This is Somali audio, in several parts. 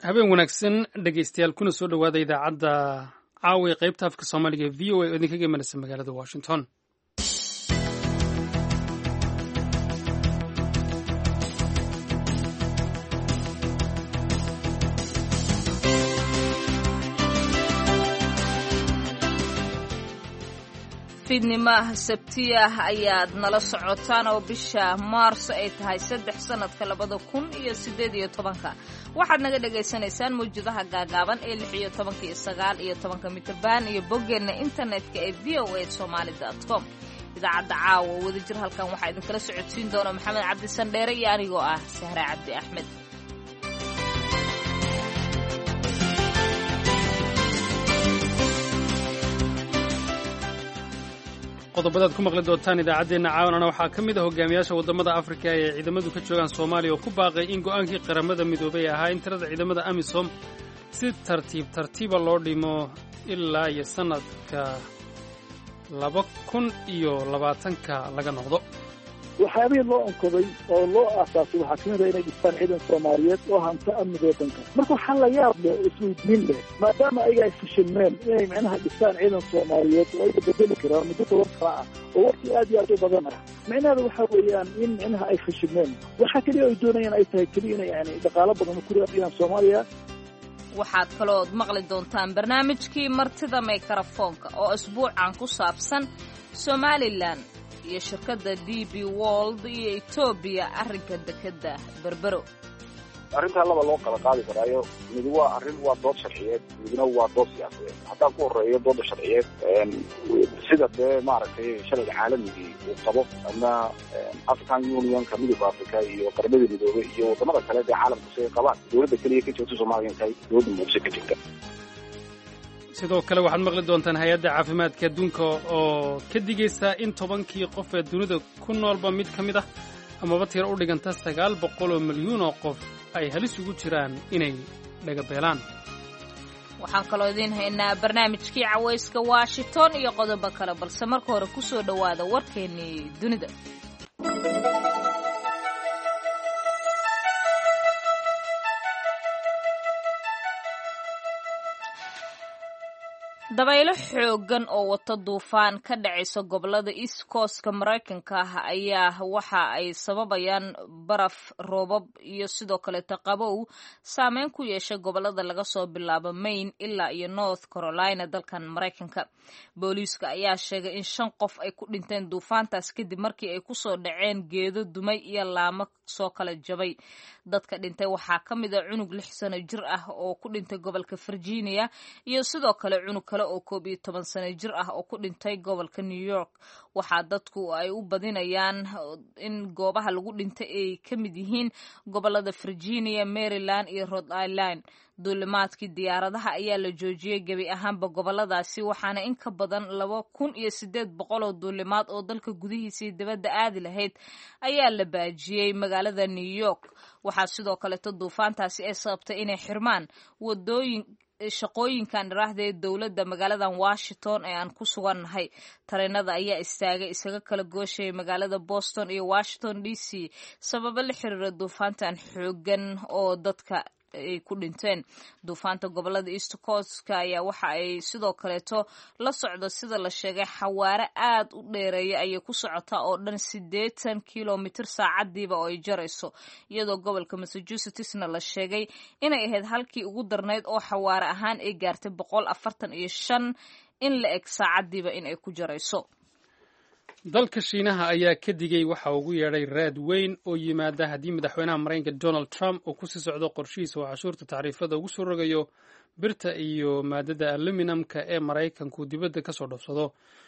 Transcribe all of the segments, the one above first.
habeen wanaagsan dhegaystayaal kuna soo dhowaada idaacadda caawa ee qaybta afka soomaaliga ee v o a oo idinkaga imanaysa magaalada washington. fiidnimaha sabtiyah ayaad nala socotaan oo bisha maarso ay tahay 3 sanadka 2018 waxaad naga dhagaysanaysaan mawjadaha gaagaaban ee 16 iyo 9 iyo 10 mitabaan iyo boggeena internetka ee voasomali.com. idaacadda caawa wadajir halkan waxaa idinkala socodsiin doona maxamed cabdi sandheere iyo anigoo ah Sahra Cabdi Axmed. qodobadaad ku maqli doontaan idaacaddeenna caawanana waxaa ka mid ah hogaamiyaasha waddamada afrika ee ciidamadu ka joogaan soomaaliya oo ku baaqay in go'aankii qaramada midoobay ahaa in tirada ciidamada amisom si tartiiba loo dhimo ilaa iyo sannadka 2020 laga noqdo. waxyaabihii loo onkoday oo loo aasaasay waxaa ka mid ah inay dhistaan ciidan soomaaliyeed oo hanta amniga waddanka. marka waxaa la yaab leh isweydiin leh maadaama ayaga ay fashilmeen inay micnaha dhistaan ciidan soomaaliyeed oo ayaga bedeli karaan muddo 10 sano ah oo waqti aad iyo aad u badan ah, micnaheeda waxaa weeyaan in micnaha ay fashilmeen. waxaa keliya ay doonayaan ay tahay keliya inay yani dhaqaalo badan ku raadiyaan Soomaaliya. waxaad kaloo maqli doontaan barnaamijkii martida mikrofoonka oo isbuucan ku saabsan Somaliland iyo shirkadda DP World iyo Ethiopia arrinka dekada Berbero. arrinta laba loo kala qaadi karaayo mid waa arrin waa dood sharciyeed midna waa dood siyaasadeed. haddaan ku horeeyo dooda sharciyeed sida dee maaragtay sharciga caalamiga uu qabo ama African Unionka midowga Afrika iyo qaramada midoobay iyo wadamada kale ee caalamku ay qabaan dowladda kaliya ka joogta Soomaaliya intay dowladda muuse ka jirta. sidoo kale waxaad maqli doontaan hay-adda caafimaadka adduunka oo ka digaysa in 10kii qof ee dunida ku noolba mid ka mid ah amaba tiro u dhiganta 900 milyuun oo qof ay halis ugu jiraan inay dhagabeelaan. waxaan kaloo idiin haynaa barnaamijkii cawayska Washington iyo qodobo kale, balse marka hore ku soo dhowaada warkeennii dunida. dabaylo xooggan oo wata duufaan ka dhacaysa gobolada East Coast-ka Mareykanka ayaa waxa ay sababayaan baraf, roobab iyo sidoo kale qabow saameyn ku yeeshay gobolada laga soo bilaabo Maine ilaa iyo North Carolina dalkan Mareykanka. booliiska ayaa sheegay in 5 qof ay ku dhinteen duufaantaas kadib markii ay ku soo dhaceen geedo dumay iyo laamo soo kala jabay. dadka dhintay waxaa ka mid ah cunug 6 sano jir ah oo ku dhintay gobolka Virginia iyo sidoo kale cunug kale oo 12 sano jir ah oo ku dhintay gobolka New York. waxaa dadku ay u badinayaan in goobaha lagu dhintay ay ka mid yihiin gobolada Virginia, Maryland iyo Rhode Island. duulimaadkii diyaaradaha ayaa la joojiyey gebi ahaanba goboladaasi, waxaana in ka badan 2800 oo duulimaad oo dalka gudihiisa dibadda aadi lahayd ayaa la baajiyey magaalada New York. waxaa sidoo kale duufaantaasi ay sababtay inay xirmaan wadooyin shaqooyinkan dharaahday dowladda magaaladan Washington ee aan ku sugannahay. tareenada ayaa istaagay isaga kala gooshay magaalada Boston iyo Washington DC sababo la xiriira duufaantan xooggan oo dadka ay ku dhinteen. duufaanta gobolada East Coast-ka ayaa waxa ay sidoo kaleeto la socdo sida la sheegay xawaare aad u dheereeya ayay ku socotaa oo dhan 80 kilomitir saacadiiba oo ay jarayso, iyadoo gobolka Massachusettsna la sheegay inay ahayd halkii ugu darnayd oo xawaare ahaan ay gaartay 145 in la eg saacadiiba in ay ku jarayso. dalka Shiinaha ayaa ka digay waxa ugu yeedhay raad weyn oo yimaada haddii madaxweynaha Mareykanka Donald Trump uu ku sii socdo qorshihiisa oo cashuurta tacriifada ugu soo rogayo birta iyo maadada aluminumka ee Mareykanku dibadda ka soo dhoofsado.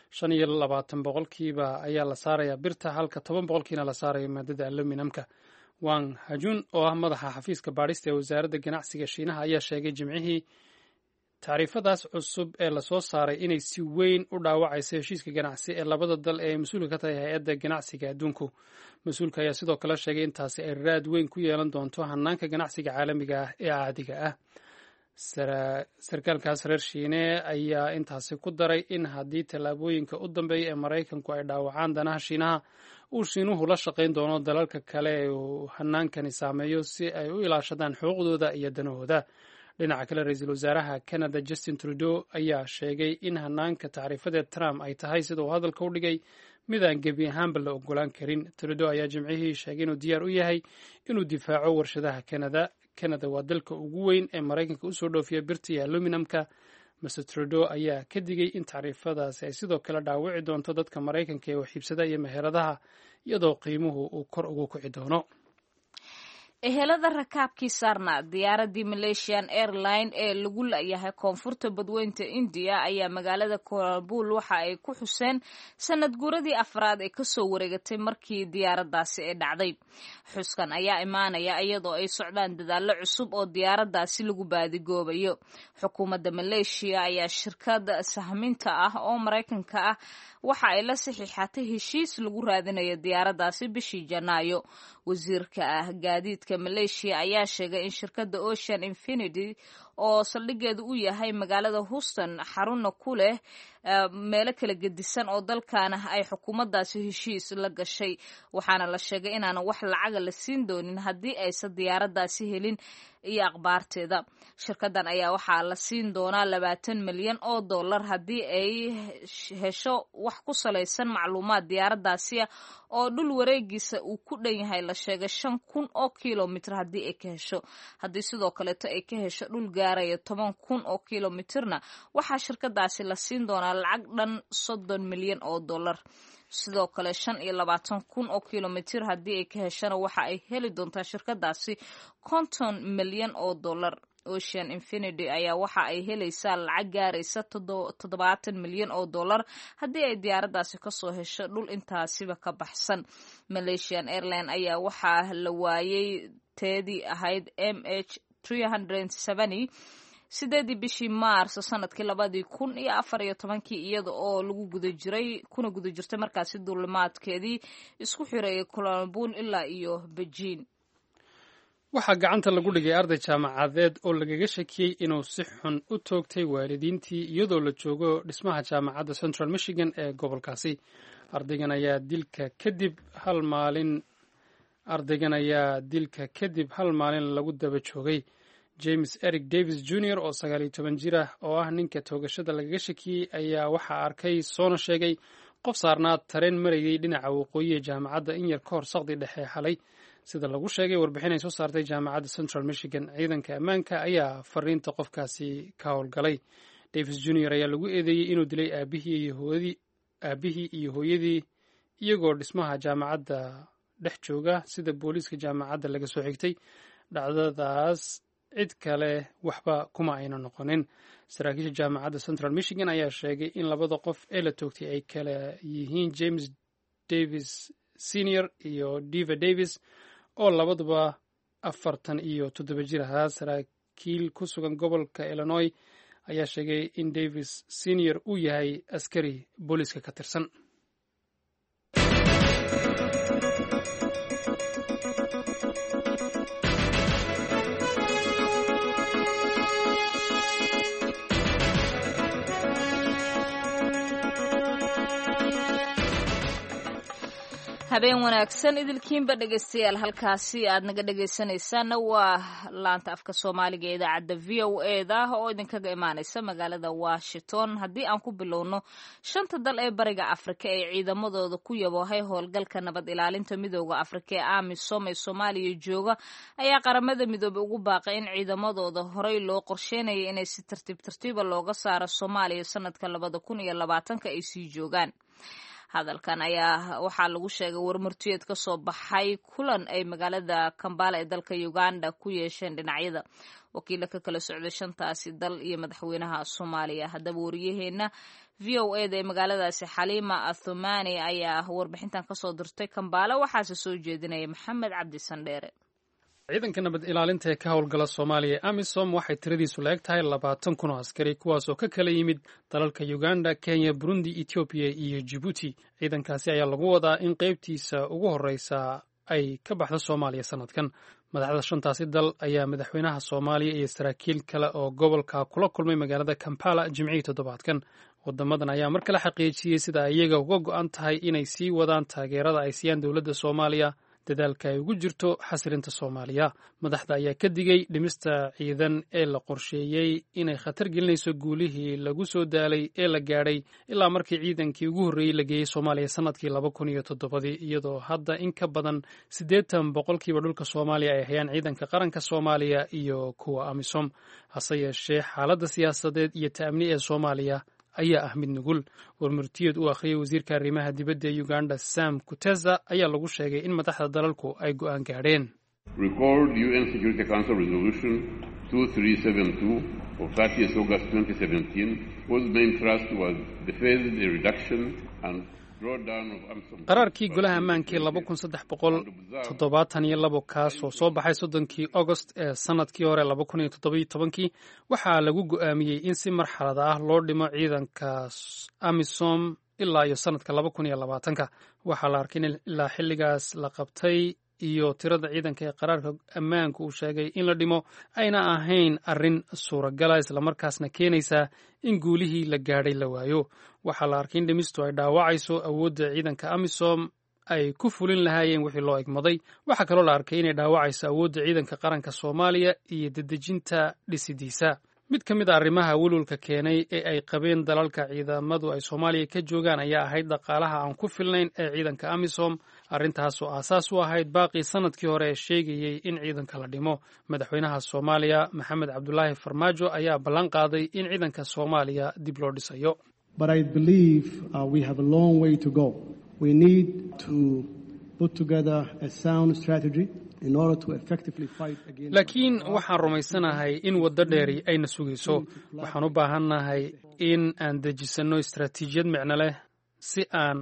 25% ayaa la saarayaa birta, halka 10% la saarayo maadada aluminumka. Wang Hajun oo ah madaxa xafiiska baadhista ee wasaaradda ganacsiga Shiinaha ayaa sheegay Jimcihii tacriifadaas cusub ee la soo saaray inay si weyn u dhaawacayso heshiiska ganacsi ee labada dal ee ay mas-uulka ka tahay hay-adda ganacsiga adduunku. mas-uulka ayaa sidoo kale sheegay intaasi ay raad weyn ku yeelan doonto hanaanka ganacsiga caalamiga ah ee caadiga ah. sarkaalkaas reer Shiine ayaa intaasi ku daray in haddii tallaabooyinka u dambeeya ee Mareykanku ay dhaawacaan danaha Shiinaha uu shiinuhu la shaqayn doono dalalka kale ee uu hanaankani saameeyo si ay u ilaashadaan xuquuqdooda iyo danahooda. dhinaca kale ra-iisul wasaaraha canada justin trudeau ayaa sheegay in hanaanka tacriifadeed trump ay tahay sida uu hadalka u dhigay mid aan gebi ahaanba la ogolaan karin. trudeau ayaa jimcihii sheegay inuu diyaar u yahay inuu difaaco warshadaha canada. canada waa dalka ugu weyn ee maraykanka usoo dhoofiya birta iyo aluminamka. mr trudeau ayaa ka digay in tacriifadaasi ay sidoo kale dhaawici doonto dadka maraykanka ee waxiibsada iyo meheradaha iyadoo qiimuhu uu kor ugu kici doono. ehelada rakaabkii saarna diyaaradii malaysian airline ee lagu la-yahay koonfurta badweynta indiya ayaa magaalada kolabul waxa ay ku xuseen sanad guuradii afraad ee kasoo wareegatay markii diyaaradaasi ay dhacday. xuskan ayaa imaanaya iyadoo ay socdaan dadaallo cusub oo diyaaradaasi lagu baadigoobayo. xukuumadda maleeshiya ayaa shirkad sahminta ah oo maraykanka ah waxa ay la saxiixatay heshiis lagu raadinayo diyaaradaasi bishii janaayo. wasiirka gaadiidka maleeshiya ayaa sheegay in shirkadda ocean infinity oo saldhigeedu u yahay magaalada houston xarunna ku leh meelo kala gedisan oo dalkaana ay xukuumaddaasi heshiis la gashay. waxaana la sheegay inaanan wax lacaga la siin doonin haddii aysan diyaaradaasi helin iyo akhbaarteeda. shirkaddan ayaa waxaa la siin doonaa $20 milyan haddii ay hesho wax ku salaysan macluumaad diyaaradaasi ah oo dhul wareegiisa uu ku dhan yahay la sheegay 5,000 kilomitr haddii ay ka hesho. haddii sidoo kaleeto ay ka hesho dhul gaaraya 10,000 kilomitrna waxaa shirkadaasi la siin doonaa lacag dhan $30 milyan. sidoo kale 25,000 kilomitr haddii ay ka heshana waxa ay heli doontaa shirkadaasi $50 milyan. ocean infinity ayaa waxa ay helaysaa lacag gaaraysa $70 milyan haddii ay diyaaradaasi kasoo hesho dhul intaasiba ka baxsan. malaysian airline ayaa waxaa la waayay teedii ahayd MH370 sideedii bishii maarso sanadkii 2014 iyada oo kuna guda jirtay markaasi duulimaadkeedii isku xireeyay Kuala-Lumpur ilaa iyo Beijing. waxaa gacanta lagu dhigay arday jaamacadeed oo lagaga shakiyey inuu si xun u toogtay waalidiintii iyadoo la joogo dhismaha jaamacadda Central Michigan ee gobolkaasi. ardaygan ayaa dilka kadib hal maalin lagu daba joogay. james eric davis jr oo 19 jir ah oo ah ninka toogashada lagaga shakiyey ayaa waxaa arkay soona sheegay qof saarnaa tareen marayay dhinaca waqooyi ee jaamacadda in yar ka hor saqdi dhexe xalay. sida lagu sheegay warbixin ay soo saartay jaamacadda Central Michigan. ciidanka ammaanka ayaa fariinta qofkaasi ka howlgalay. davis jr ayaa lagu eedeeyey inuu dilay aabihii iyo hooyadii iyagoo dhismaha jaamacadda dhex jooga sida booliiska jaamacadda laga soo xigtay. dhacdadaas cid kale waxba kuma ayna noqonin. saraakiisha jaamacadda Central Michigan ayaa sheegay in labada qof ee la toogtay ay kala yihiin James Davis Senior iyo Diva Davis oo labaduba 47 jir ahaa. saraakiil ku sugan gobolka Illinois ayaa sheegay in Davis Senior uu yahay askari booliiska ka tirsan. habeen wanaagsan idilkiinba dhegaystayaal halkaasi aad naga dhegaysanaysaana waa laanta afka soomaaliga ee idaacadda v o eda oo idinkaga imaanaysa magaalada washington. haddii aan ku bilowno 5 dal ee bariga afrika ee ciidamadooda ku yaboohay howlgalka nabad ilaalinta midooda afrika ee AMISOM ee soomaaliya jooga ayaa qaramada midoobe ugu baaqay in ciidamadooda horey loo qorsheynayay inay si tartiiba looga saaro soomaaliya sanadka 2020 ay sii joogaan. hadalkan ayaa waxaa lagu sheegay warmartiyeed ka soo baxay kulan ay magaalada Kampala ee dalka Uganda ku yeesheen dhinacyada wakiilo ka kala socday 5taasi dal iyo madaxweynaha Soomaaliya. haddaba wariyaheena VOA ee magaaladaasi Xaliima Athumani ayaa warbixintan ka soo dirtay Kampala waxaase soo jeedinaya Maxamed Cabdi Sandheere. ciidanka nabad ilaalinta ee ka howlgala Soomaaliya AMISOM waxay tiradiisu la eg tahay 20,000 oo askari kuwaas oo ka kala yimid dalalka Uganda, Kenya, Burundi, Ethiopia iyo Djibouti. ciidankaasi ayaa lagu wadaa in qaybtiisa ugu horeysa ay ka baxdo Soomaaliya sanadkan. madaxda 5taasi dal ayaa madaxweynaha Soomaaliya iyo saraakiil kale oo gobolka kula kulmay magaalada Kampala Jimcihii toddobaadkan. wadamadan ayaa mar kale xaqiijiyey sida iyaga uga go'an tahay inay sii wadaan taageerada ay siiyaan dowladda Soomaaliya dadaalka ay ugu jirto xasilinta Soomaaliya. Madaxda ayaa ka digay dhimista ciidan ee la qorsheeyey inay khatar gelinayso guulihii lagu soo daalay ee la gaadhay ilaa markii ciidankii ugu horreeyey la geeyey Soomaaliya sanadkii 2007 iyadoo hadda in ka badan 80% dhulka Soomaaliya ay hayaan ciidanka qaranka Soomaaliya iyo kuwa AMISOM. Hase yeeshee xaaladda siyaasadeed iyo ta'amni ee Soomaaliya ayaa ah mid nugul. Warmurtiyeed uu akhriyay wasiirka arrimaha dibadda ee Uganda Sam Kutesa ayaa lagu sheegay in madaxda dalalku ay go'aan gaadheen. Record UN Security Council Resolution 2372 of 30th August 2017 whose main thrust was the phased reduction and qaraarkii golaha ammaankii 2372 kaas oo soo baxay 30kii August ee sanadkii hore 2017 waxaa lagu go'aamiyey in si marxalad ah loo dhimo ciidanka AMISOM ilaa iyo sanadka 2020 waxaa la arkay in ilaa xilligaas la qabtay iyo tirada ciidanka ee qaraarka ammaanku uu sheegay in la dhimo ayna ahayn arrin suuragala isla markaasna keenaysa in guulihii la gaadhay la waayo. waxaa la arkay in dhimistu ay dhaawacayso awoodda ciidanka AMISOM ay ku fulin lahaayeen wixii loo egmaday. waxaa kaloo la arkay inay dhaawacayso awoodda ciidanka qaranka Soomaaliya iyo dedejinta dhisidiisa. mid ka mid a arrimaha welwelka keenay ee ay qabeen dalalka ciidamadu ay Soomaaliya ka joogaan ayaa ahayd dhaqaalaha aan ku filnayn ee ciidanka AMISOM. arrintaas oo aasaas u ahayd baaqii sanadkii hore ee sheegayey in ciidanka la dhimo. madaxweynaha Soomaaliya Maxamed Cabdulaahi Farmaajo ayaa ballan qaaday in ciidanka Soomaaliya dib loo dhisayo. But I believe we have a long way to go. We need to put together a sound strategy in order to effectively fight against. laakiin waxaan rumaysanahay in waddo dheeri ayna sugayso. waxaan u baahannahay in aan dejisano istaraatiijiyad micno leh si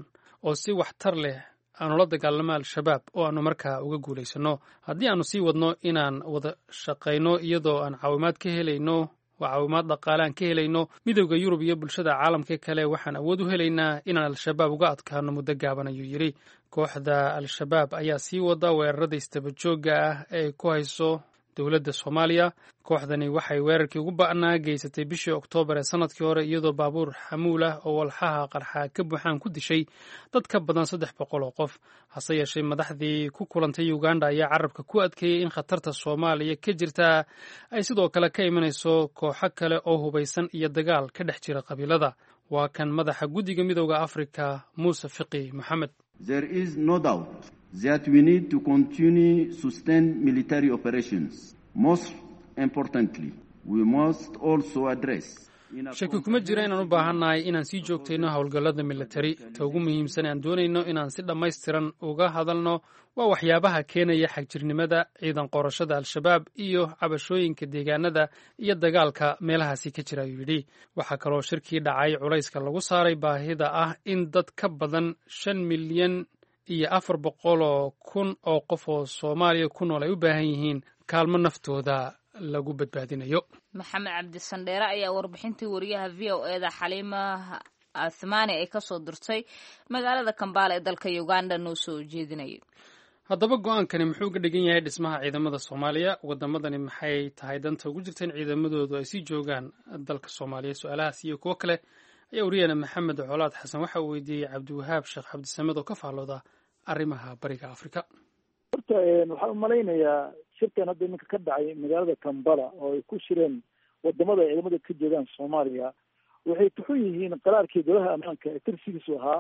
waxtar leh aanu la dagaalamo al-shabaab oo aanu markaa uga guulaysano. haddii aanu sii wadno inaan wada shaqayno iyadoo aan caawimaad ka helayno caawimaad dhaqaale aan ka helayno midowda Yurub iyo bulshada caalamka kale waxaan awood u helaynaa inaan al-shabaab uga adkaano muddo gaaban ayuu yidhi. kooxda al-shabaab ayaa sii wada weerarada istaba joogga ah ee ku hayso dowladda Soomaaliya. kooxdani waxay weerarkii ugu ba'naa geysatay bishii Oktoobar ee sanadkii hore iyadoo baabuur xamuul ah oo walxaha qarxa ka buuxaan ku dishay dad ka badan 300 oo qof. hase yeeshee madaxdii ku kulantay Uganda ayaa carabka ku adkeeyey in khatarta Soomaaliya ka jirta ay sidoo kale ka imanayso kooxo kale oo hubaysan iyo dagaal ka dhex jira qabiilada. waa kan madaxa guddiga midowda Afrika Muuse Fiqi Mohamed. There is no doubt that we need to continue sustained military operations. Most importantly, we must also address. shaki kuma jira inaan u baahannahay inaan sii joogtayno howlgallada militari. ta ugu muhiimsan aan doonayno inaan si dhammaystiran uga hadalno waa waxyaabaha keenaya xagjirnimada, ciidan qorashada al-shabaab iyo cabashooyinka deegaanada iyo dagaalka meelahaasi ka jira ayuu yidhi. waxaa kaloo shirkii dhacay culayska lagu saaray baahida ah in dad ka badan 5 milyan iyo 400,000 oo qof oo Soomaaliya ku nool ay u baahan yihiin kaalmo naftooda lagu badbaadinayo. maxamed cabdi sandheere ayaa warbixintii wariyaha VOA-da Xaliima Athmani ay ka soo dirtay magaalada Kampala ee dalka Uganda noo soo jeedinayay. haddaba go'aankani muxuu ka dhigan yahay dhismaha ciidamada Soomaaliya? wadamadani maxay tahay danta ugu jirta in ciidamadoodu ay sii joogaan dalka Soomaaliya? su'aalahaas iyo kuwo kale ayaa wariyana Maxamed Colaad Xasan waxa uu weydiiyey Cabdiwahaab Sheekh Cabdisamed oo ka faallooda arrimaha bariga Afrika. horta waxaan u malaynayaa shirkan hadda iminka ka dhacay magaalada Kampala oo ay ku shireen wadamada ciidamada ka joogaan Soomaaliya waxay tuxun yihiin qaraarkii golaha ammaanka ee tirsigiisu ahaa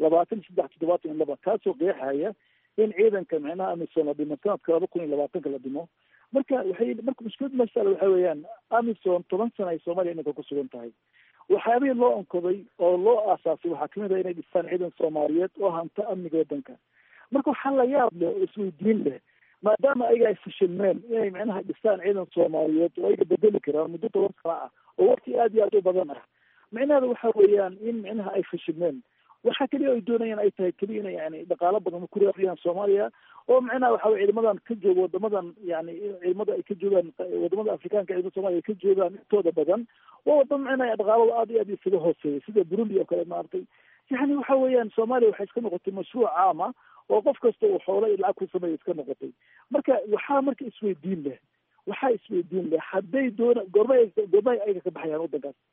2372 kaasoo qeexaya in ciidanka macnaha AMISOM la dhimo sanadka 2020 la dhimo. marka mushkilad masala waxa weeyaan AMISOM 10 sano ay Soomaaliya iminka ku sugan tahay. waxyaabihii loo onkoday oo loo aasaasay waxaa kamid ah inay dhistaan ciidan Soomaaliyeed oo hanta amniga waddanka. marka waxaa la yaab leh oo isweydiin leh maadaama ayaga ay fashilmeen inay macnaha dhistaan ciidan Soomaaliyeed oo ay bedeli karaan muddo 10 sano ah oo waqti aad iyo aad u badan ah. macnaheedu waxa weeyaan in macnaha ay fashilmeen. waxa kaliya ay doonayaan ay tahay kaliya inay yani dhaqaalo badan ku raadiyaan Soomaaliya oo macnaha waxa weeye ciidamadan ka jooga wadamadan yani ciidamada ay ka joogaan wadamada Afrikaanka ciidamada Soomaaliya ka joogaan intooda badan waa wadamo macnaha dhaqaalo aad iyo aad isaga hooseeya sida Burundi oo kale maartay. yani waxa weeyaan Soomaaliya waxay iska noqotay mashruuc caam ah oo qof kasta uu xoolo lacag ku sameeyo iska noqotay. marka waxaa isweydiin leh hadday goormay ay ka baxayaan waddankaas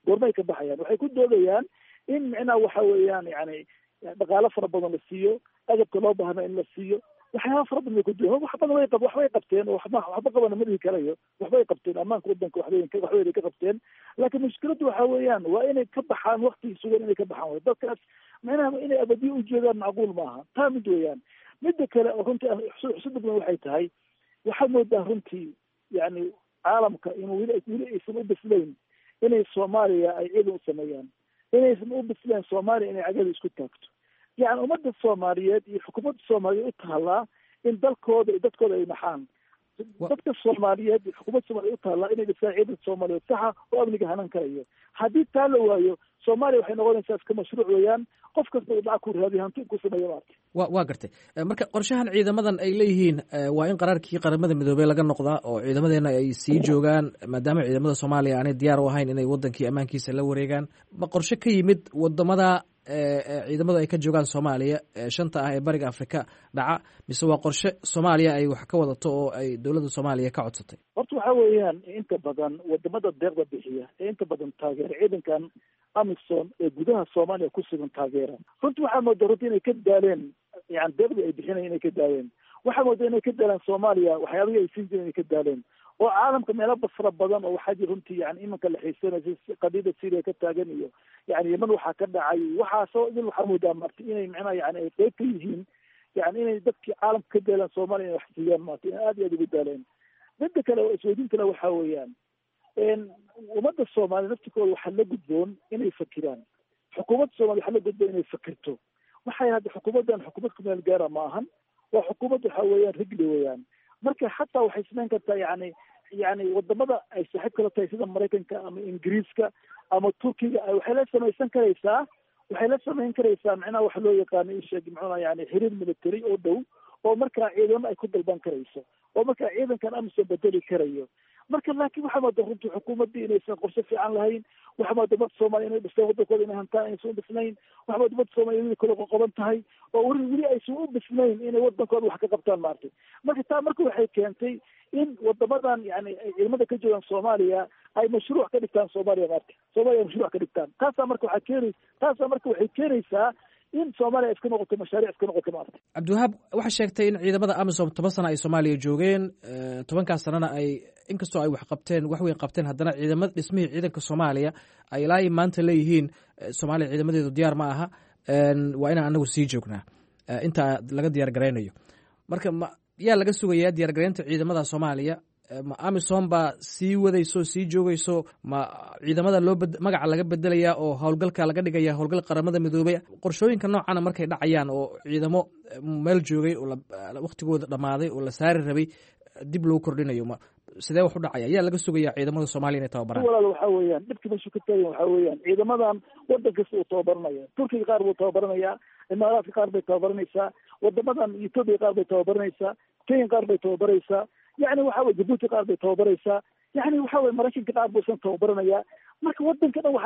goormay ka baxayaan? waxay ku doodayaan in micnaha waxa weeyaan yani dhaqaalo fara badan la siiyo, agabka loo baahna in la siiyo, waxyaaba fara badan bay ku doodayaan. waxbay qabteen oo waxba qabana ma dhihi karayo, waxbay qabteen ammaanka wadanka waxbay ka qabteen, laakiin mushkiladdu waxa weeyaan waa inay ka baxaan waqtigii sugan inay ka baxaan way dadkaas micnaha inay abadiyo u jeedaan macquul maaha. taa mid weeyaan. midda kale oo runtii xusid badan waxay tahay, waxaad moodaa runtii yani caalamka inuu weli aysan u bislayn inay Soomaaliya ay ciidan u sameeyaan, inaysan u bislayn Soomaaliya inay cagada isku taagto. yani ummadda Soomaaliyeed iyo xukuumadda Soomaaliyeed u taallaa in dalkooda iyo dadkooda ay naxaan. dadka Soomaaliyeed iyo xukuumadda Soomaaliyeed u taallaa inay dhisaan ciidan Soomaaliyeed saxa oo amniga hanan karayo. haddii taa la waayo Soomaaliya waxay noqonaysaa iska mashruuc weeyaan, qof kasta uu lacag ku raadiyo hanti ku sameeyo maartay. waa gartay. marka qorshahan ciidamadan ay leeyihiin waa in qaraarkii qaramada midoobey laga noqdaa oo ciidamadeena ay sii joogaan maadaama ciidamada Soomaaliya aanay diyaar u ahayn inay wadankii ammaankiisa la wareegaan. ma qorshe ka yimid wadamada ciidamadu ay ka joogaan Soomaaliya shanta ah ee bariga Afrika dhaca, mise waa qorshe Soomaaliya ay wax ka wadato oo ay dowladda Soomaaliya ka codsatay? horta waxa weeyaan inta badan wadamada deeqda bixiya ee inta badan taageera ciidankan AMISOM ee gudaha Soomaaliya ku sugan taageera, runtii waxaa moodaa runtii inay ka daaleen yani deeqdii ay bixinayeen inay ka daaleen. waxaa moodaa inay ka daaleen Soomaaliya waxyaabihii ay siin jireen inay ka daaleen, oo caalamka meelo basra badan oo waxaa jira runtii yani imanka la xiisanaysa qadiyada Syria ka taagan iyo yani Yemen waxaa ka dhacay waxaasoo idin waxaa moodaa marti inay micnaha yani ay qeyb ka yihiin yani inay dadkii caalamka ka daaleen Soomaaliya inay wax siiyaan marti in aad iyo aad ugu daaleen. midda kale oo isweydiin kale waxaa weeyaan ummadda Soomaaliya naftikooda waxaa la gudboon inay fakiraan. xukuumadda Soomaaliya waxaa la gudboon inay fakirto. waxay hadda xukuumaddan xukuumad ku meel gaara ma ahan, waa xukuumad waxa weeyaan rigli weeyaan. marka xataa waxay samayn kartaa yani wadamada ay saaxiib kala tahay sida Maraykanka ama Ingiriiska ama Turkiga waxay la samaysan karaysaa macnaha waxa loo yaqaano isheeg macnaha yani xiriir military oo dhow oo markaa ciidamo ay ku dalban karayso oo markaa ciidankan AMISOM bedeli karayo. marka laakiin waxaa moodaa runtii xukuumaddii inaysan qorshe fiican lahayn, waxaa moodaa ummadda Soomaaliya inay dhiseen wadankooda inay hantaan aysan u bisnayn, waxaa moodaa ummadda Soomaaliya inay kala qoqoban tahay oo weli aysan u bisnayn inay wadankooda wax ka qabtaan maartay. marka taa marka waxay keentay in wadamadan yani ciidamada ka joogaan Soomaaliya ay mashruuc ka dhigtaan Soomaaliya maartay. Soomaaliya mashruuc ka dhigtaan. taasaa marka waxay keenaysaa in Soomaaliya iska noqoto mashaariic iska noqoto maartay. Cabdiwahaab waxaa sheegtay in ciidamada AMISOM 10 sano ay Soomaaliya joogeen, 10kaas sanana ay inkastoo ay wax weyn qabteen, haddana ciidamada dhismihii ciidanka Soomaaliya ay ilaa maanta leeyihiin Soomaaliya ciidamadeedu diyaar ma aha, waa inaan anagu sii joognaa inta laga diyaar garaynayo. marka yaa laga sugayaa diyaar garaynta ciidamada Soomaaliya? ma AMISOM baa sii wadayso sii joogayso, ma ciidamada magaca laga bedelayaa oo howlgalka laga dhigaya howlgal qaramada midoobay? qorshooyinka noocana markay dhacayaan oo ciidamo meel joogay oo waqtigooda dhammaaday oo la saari rabay dib loo kordhinayo, sidee wax u dhacaya? yaa laga sugayaa ciidamada Soomaaliya inay tababaraan? walaal waxaa weeyaan dhibka meesha ka taagan waxaa weeyaan ciidamadan wadan kasta uu tababaranaya. Turkiga qaar buu tababaranayaa, Imaaraadka qaar bay tababaranaysaa, wadamadan Ethiopia qaar bay tababaranaysaa, Kenya qaar bay tababaraysaa, yani waxa weye Djibouti qaar bay tababaraysaa, yani waxa weye Maraykanka qaar buu san tababaranayaa. marka wadanka dhan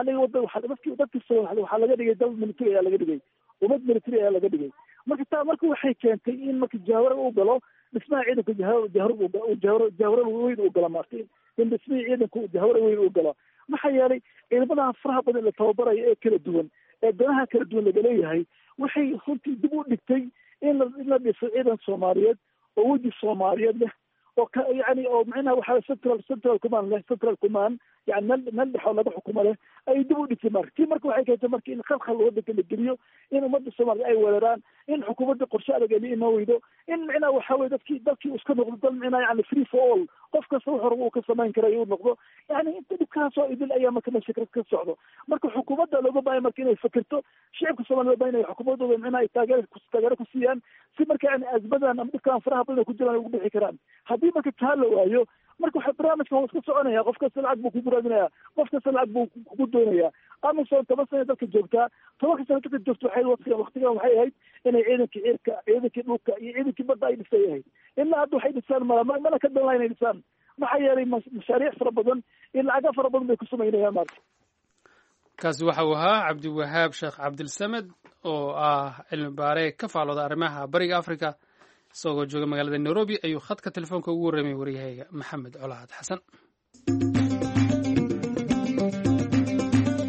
waxaa laga dhigay dal military ayaa laga dhigay, ummad military ayaa laga dhigay. marka taa marka waxay keentay in marka jahwara uu galo dhismaha ciidanka jahwara weyn uu galo maartay, in dhismihii ciidanku jahwara weyn uu galo. maxaa yeelay ciidamadaha faraha badan la tababarayo ee kala duwan ee danaha kala duwan laga leeyahay waxay runtii dib u dhigtay in la dhiso ciidan Soomaaliyeed oo weji Soomaaliyeed leh oo yani oo macnaha waxa central command yani meel dhexoo laga xukumo leh ay dib u dhigtay markii waxay keentay markii in khalkhal wadanka la geliyo, in ummadda Soomaaliya ay weeraraan, in xukuumadda qorshe adag ay ima weydo, in macnaha waxa weye dalkii iska noqdo dal macnaha yani free for all, qof kasta wuxuu uu ka samayn karayo uu noqdo. yani inta dhibkaasoo idil ayaa marka meesha ka socdo. marka xukuumadda looga baahay marka inay fakirto, shicibka Soomaaliya loo baahay inay xukuumaddooda macnaha ay taageero ku siiyaan si marka yani azmadan ama dhibkaan faraha badan ku jiraan ay ugu bixi karaan. haddii marka taa la waayo marka waxa barnaamijka waa iska soconaya, qof kasta lacag buu ku buraadinaya, qof kasta lacag buu ku doonaya. AMISOM 10 sano dadka joogtaa, 10 sano dadka joogta waqtigan waxay ahayd inay ciidankii cirka, ciidankii dhulka iyo ciidankii badda ay dhisay ahayd. ilaa hadda waxay dhisaan mana ka danlaan inay dhisaan. maxaa yeelay mashaariic fara badan iyo lacaga fara badan bay ku samaynayaan maarta. kaasi waxa uu ahaa Cabdiwahaab Sheekh Cabdilsamed oo ah cilmi baare ka faalooda arrimaha bariga Afrika, isagoo jooga magaalada Nairobi ayuu khadka telefoonka ugu warramay wariyahayga Maxamed Colaad Xasan.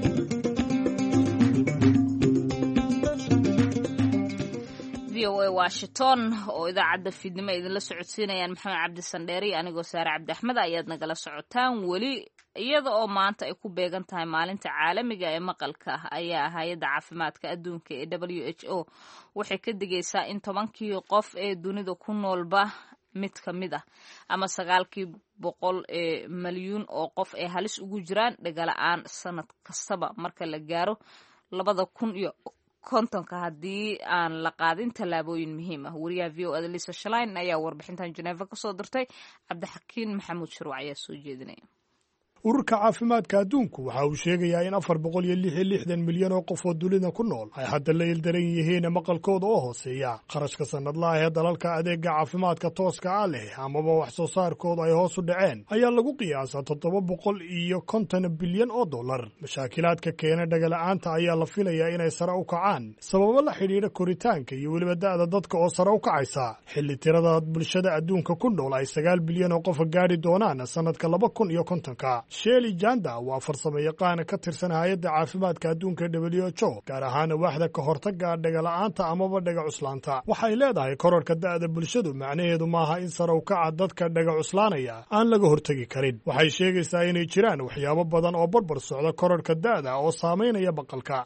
o a washington oo idaacadda fiidnimo idinla socodsiinayaan maxamed cabdi sandheeri anigoo saare cabdi axmed ayaad nagala socotaan weli iyada oo maanta ay ku beegan tahay maalinta caalamiga ee maqalka ayaa hay-adda caafimaadka adduunka ee WHO waxay ka digaysaa in 10kii qof ee dunida ku noolba mid ka mid ah ama 900 ee milyuun oo qof ay halis ugu jiraan dhagala-aan sanad kastaba marka la gaaro 2050 haddii aan la qaadin tallaabooyin muhiim ah. wariyaha v o a Lisa Schlein ayaa warbixintan Geneva ka soo dirtay. Cabdixakiin Maxamuud Shuruuc ayaa soo jeedinaya. ururka caafimaadka adduunku waxa uu sheegayaa in 466 milyan oo qof oo dunida ku nool ay hadda la ildaran yihiin maqalkooda oo hooseeya. qarashka sanadlaha ee dalalka adeega caafimaadka tooska ah leh amaba wax soo saarkooda ay hoos u dhaceen ayaa lagu qiyaasaa 750 bilyan oo dollar. mashaakilaadka keena dhagala'aanta ayaa la filayaa inay sare u kacaan sababo la xidhiidha koritaanka iyo weliba da'da dadka oo sare u kacaysa. xilli tirada bulshada adduunka ku nool ay 9 bilyan oo qof gaari doonaan sanadka 2050. Shelley Janda waa farsamo yaqaan ka tirsan hay'adda caafimaadka adduunka WHO gaar ahaan waaxda ka hortagga dhagala'aanta amaba dhaga cuslaanta. waxay leedahay kororka da'da bulshadu macnaheedu maaha in sare u kaca dadka dhaga cuslaanaya aan laga hortagi karin. waxay sheegaysaa inay jiraan waxyaabo badan oo barbar socda kororka da'da oo saameynaya maqalka.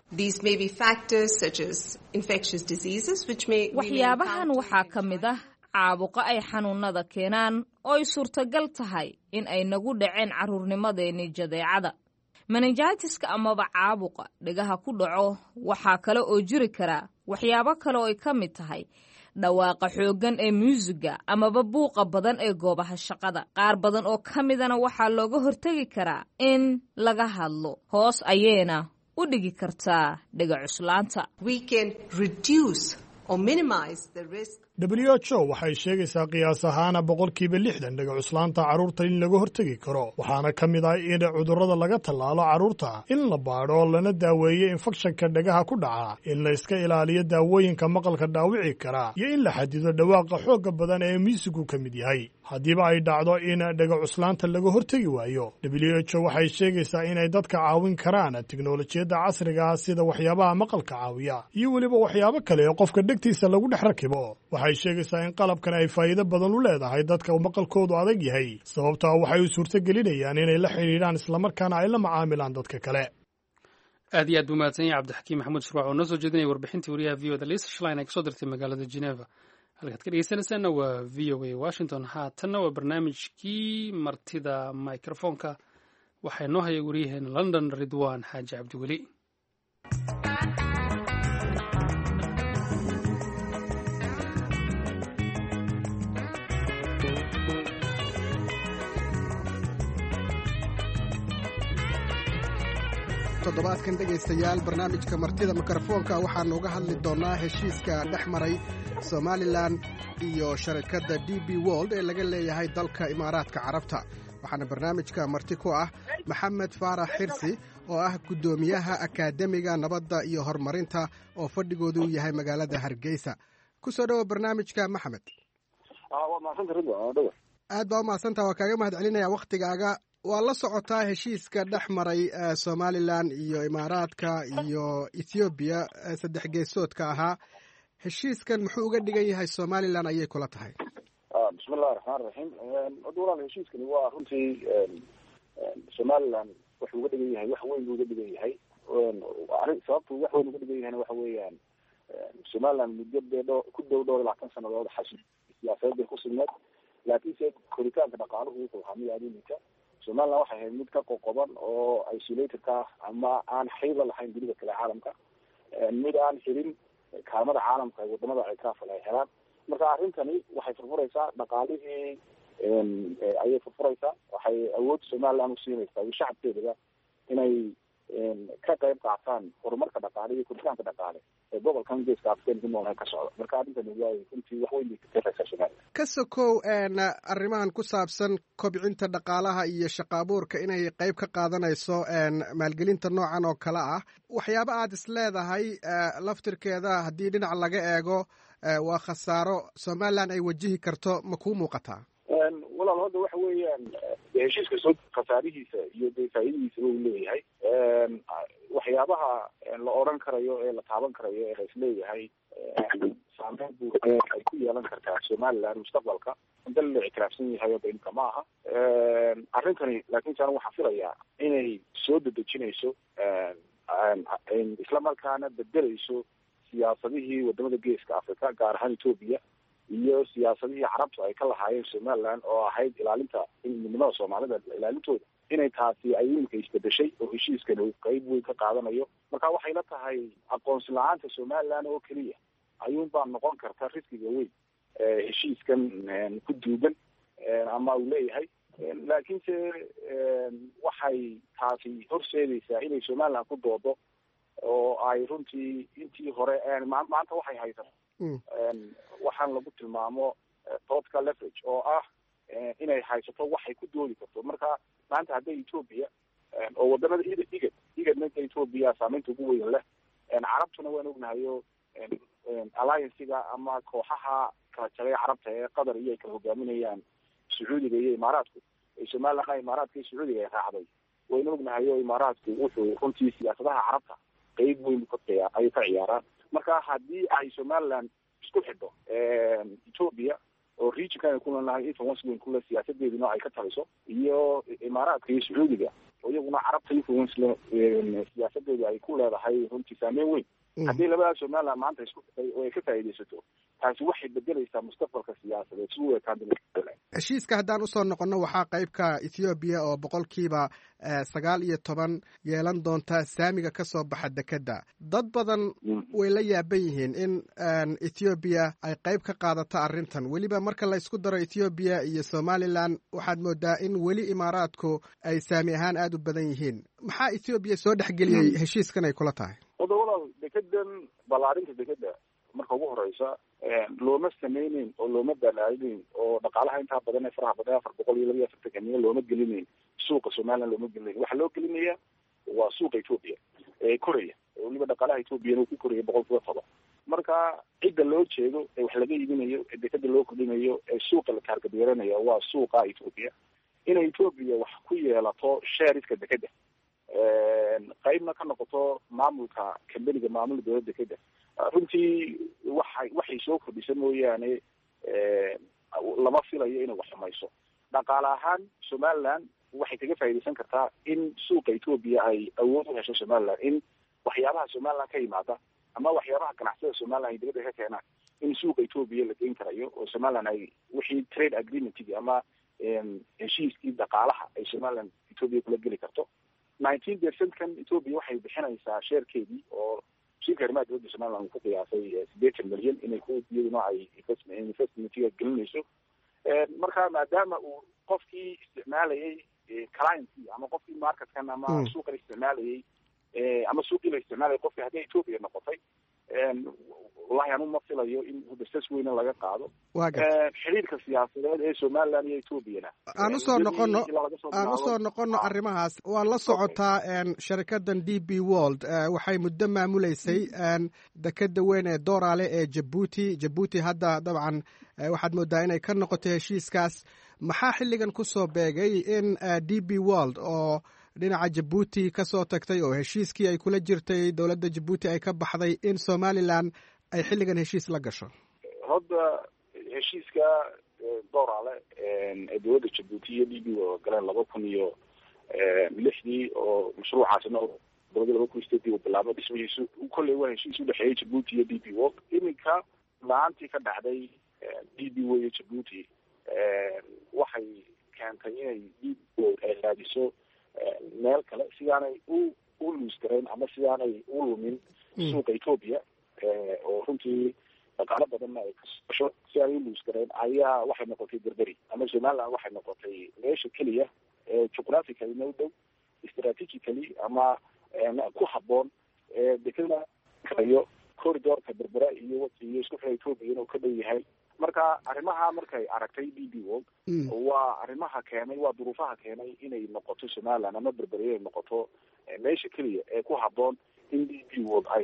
waxyaabahan waxaa ka mid ah caabuqa ay xanuunada keenaan oo ay suurtagal tahay in ay nagu dhaceen carruurnimadeenii jadeecada. menenjitiska amaba caabuqa dhegaha ku dhaco waxaa kale oo jiri karaa waxyaabo kale oo ay ka mid tahay dhawaaqa xooggan ee muusiga amaba buuqa badan ee goobaha shaqada. qaar badan oo ka midana waxaa looga hortegi karaa in laga hadlo. hoos ayayna u dhigi kartaa dhega cuslaanta. WHO waxay sheegaysaa qiyaas ahaana 60% dhaga cuslaanta carruurta in laga hortegi karo. waxaana ka mid ah in cudurrada laga tallaalo carruurta, in la baadho lana daaweeyo infekshanka dhagaha ku dhaca, in la iska ilaaliyo daawooyinka maqalka dhaawici kara, iyo in la xadido dhawaaqa xoogga badan ee miisigu ka mid yahay. haddiiba ay dhacdo in dhaga cuslaanta laga hortegi waayo, WHO waxay sheegaysaa inay dadka caawin karaan tiknoolajiyadda casriga ah sida waxyaabaha maqalka caawiya iyo weliba waxyaabo kale ee qofka dhegtiisa lagu dhex rakibo. waxay sheegaysaa in qalabkan ay faa'iido badan u leedahay dadka maqalkoodu adag yahay, sababtoo waxay u suurto gelinayaan inay la xidhiidhaan islamarkaana ay la macaamilaan dadka kale. aad iyo aad buu mahadsan yahay cabdixakiin maxamuud shuruuc oo noo soo jeedinaya warbixintii wariyaha v o da Lisa Schlein ay kasoo dirtay magaalada Geneva. halkaad ka dhegeysanaysaana waa v o a Washington. haatanna waa barnaamijkii martida microfonka waxaa noo hayay wariyaheena London Ridwaan Xaaji Cabdiweli. toddobaadkan dhegaystayaal barnaamijka martida mikrofoonka waxaanu uga hadli doonnaa heshiiska dhex maray somalilan iyo sharikadda DB World ee laga leeyahay dalka imaaraadka carabta. waxaana barnaamijka marti ku ah maxamed faarax xirsi oo ah guddoomiyaha akaademiga nabadda iyo horumarinta oo fadhigoodu yahay magaalada Hargeysa. ku soo dhawo barnaamijka maxamed. aad baa u mahadsantaha. waa kaaga mahad celinaya wakhtigaaga. waa la socotaa heshiiska dhex maray somalilan iyo imaaraadka iyo ethoobiya 3 geesoodka ahaa. heshiiskan muxuu uga dhigan yahay somalilan ayay kula tahay? bismillahi raxmaan raxiim. walaal heshiiskani waa runtii somalilan wuxuu uga dhigan yahay wax weyn buu uga dhigan yahay. sababtu wax weyn uga dhigan yahayna waxa weeyaan somalilan muddo ku dhow 20 sannadood xasid siyaasadeed bay ku sugnayd, laakiinse koritaanka dhaqaaluhu wuxuu ahaa mid aad u liita. somalilan waxay ahayd mid ka qoqoban oo isolated ka ama aan xiriir lahayn dunida kale caalamka, mid aan xirin kaalmada caalamka ee wadamada ictiraafka ay helaan. marka arrintani waxay furfuraysaa dhaqaalihii ayay furfuraysaa. waxay awood somalilan u siinaysaa iyo shacabkeedaba inay ka qayb qaataan horumarka dhaqaale iyo koritaanka dhaqaale ee gobolkan geeska afrika ku nool ka socda. marka arrintani waa runtii wax weyn bay ka taraysaa somalilan. ka sokow arrimahan ku saabsan kobcinta dhaqaalaha iyo shaqo abuurka inay qayb ka qaadanayso maalgelinta noocan oo kale ah, waxyaabo aad is leedahay laftirkeeda haddii dhinac laga eego waa khasaaro somalilan ay wajihi karto ma kuu muuqataa? walaal hadda waxa weeyaan heshiiska soo khasaarihiisa iyo dee faa'iidadiisa uu leeyahay. waxyaabaha la odhan karayo ee la taaban karayo ee la isleeyahay saameyn buu ay ku yeelan kartaa somaliland mustaqbalka dal la ictiraafsan yahay oo imka ma aha arrintani laakiin saan waxaan filayaa inay soo dedejinayso isla markaana bedelayso siyaasadihii wadamada geeska africa gaar ahaan etoobiya iyo siyaasadihii carabtu ay ka lahaayeen somaliland oo ahayd ilaalinta midnimada soomaalida ilaalintooda inay taasi ay imika isbedeshay oo heshiiskan uu qeyb weyn ka qaadanayo marka waxay la tahay aqoonsi la-aanta somaliland oo keliya ayuunbaa noqon karta riskiga weyn heshiiskan ku duugan ama uu leeyahay laakiinse waxay taasi horseedaysaa inay somaliland ku doodo oo ay runtii intii hore maanta waxay haysato waxaan lagu tilmaamo political leverage oo ah inay haysato waxay ku doodi karto marka maanta hadday etoobiya oo wadamada igadna etoobiya saameynta ugu weyn leh carabtuna waan ognahayo alliancega ama kooxaha kala jagay carabta ee qatar iyo ay kala hogaaminayaan sacuudiga iyo imaaraadku somaliland imaaraadka iyo sacuudiga ay raacday wayna ognahayo imaaraadku wuxuu runtii siyaasadaha carabta qeyb weyn ay ka ciyaaraan marka haddii ay somaliland isku xidho etoobiya oo regionkan ay kulanahay influence weyn kule siyaasadeeduna ay ka taliso iyo imaaraadka iyo sacuudiga oo iyaguna carabta influence siyaasadeedu ay ku leedahay runtii saameyn weyn haddii labada somaliland maanta isku xidhay oo ay ka faa'iidaysato taasi waxay bedelaysaa mustaqbalka siyaasadeed si u ekaan heshiiska haddaan usoo noqono waxaa qaybka ethoobiya oo 19% yeelan doonta saamiga ka soo baxa dekedda dad badan way la yaaban yihiin in ethoobiya ay qayb ka qaadato arrintan weliba marka la isku daro ethoobiya iyo somaliland waxaad moodaa in weli imaaraadku ay saami ahaan aada u badan yihiin maxaa ethoobiya soo dhexgeliyey heshiiskan ay kula tahay wadawada dekedan ballaarinta dekeda marka ugu horeysa looma sameyneyn oo looma balaalinayn oo dhaqaalaha intaa badan ee faraha badan 442 milyan looma gelinayn suuqa somaliland looma gelinayn waxaa loo gelinaya waa suuqa etoobiya ee korea weliba dhaqaalaha etoobiyana uu ku koraya 7%. marka cidda loo jeedo ee wax laga iibinayo ee dekeda loo kordhinayo ee suuqa la taargadweeranayo waa suuqa etoobiya inay etoobiya wax ku yeelato shareska dekeda qaybna ka noqoto maamulka kambaniga maamulka dowladda dekeda runtii waxay soo kordhisa mooyaane lama filayo inay wax samayso dhaqaale ahaan somaliland waxay kaga faa'iidaysan kartaa in suuqa etoobiya ay awood u hesho somaliland in waxyaabaha somaliland ka yimaada ama waxyaabaha ganacsada somaliland ay dibadda ka keenaan in suuqa etoobiya la geyn karayo oo somaliland ay wixii trade agreementkii ama heshiiskii dhaqaalaha ay somaliland etoobiya kula geli karto 19% kan etoobiya waxay bixinaysaa sheerkeedii oo shirka arrimaha dowladda somaliland uu ku qiyaasay 80 milyan inay ku iyaduna ay investmentiga gelinayso marka maadaama uu qofkii isticmaalayay clientkii ama qofkii marketkan ama suuqan isticmaalayay ama suuqii la isticmaalayay qofkii haddii etoobiya noqotay wallahi anu ma filayo in hudasas weyna laga qaado xiriirka siyaasadeed ee somaliland iyo etoobiyana aan usoo noqono arrimahaas waa la socotaa sharikadan DP World waxay muddo maamuleysay dekeda weyn ee Doorale ee Djibouti hadda dabcan waxaad moodaa inay ka noqoto heshiiskaas maxaa xilligan kusoo beegay in DP World oo dhinaca Djibouti ka soo tagtay oo heshiiskii ay kula jirtay dowladda Djibouti ay ka baxday in Somaliland ay xilligan heshiis la gasho hadda heshiiska Doorale ee dowladda Djibouti iyo DP World galeen 2006 oo mashruucaasna dowladda 2008 uu bilaabay dhismihiisu kolley waa heshiis u dhexeeyay Djibouti iyo DP World iminka laantii ka dhacday DP World iyo Djibouti waxay keentay inay DP World ay raadiso meel kale sidaanay u luusgareen ama sidaanay u lumin suuqa etoobiya oo runtii dhaqaalo badanna ay kasosho si aanay u luusgareen ayaa waxay noqotay berberi ama somaliland waxay noqotay meesha keliya ee geographically no dhow strategically ama ku habboon dekeda kalayo corridorka berbera iyo isku xira etoobiya inuu ka dhow yahay marka arrimaha markay aragtay DP World waa arrimaha keenay waa duruufaha keenay inay noqoto somaliland ama berberi ay noqoto meesha keliya ee ku habboon in DP World ay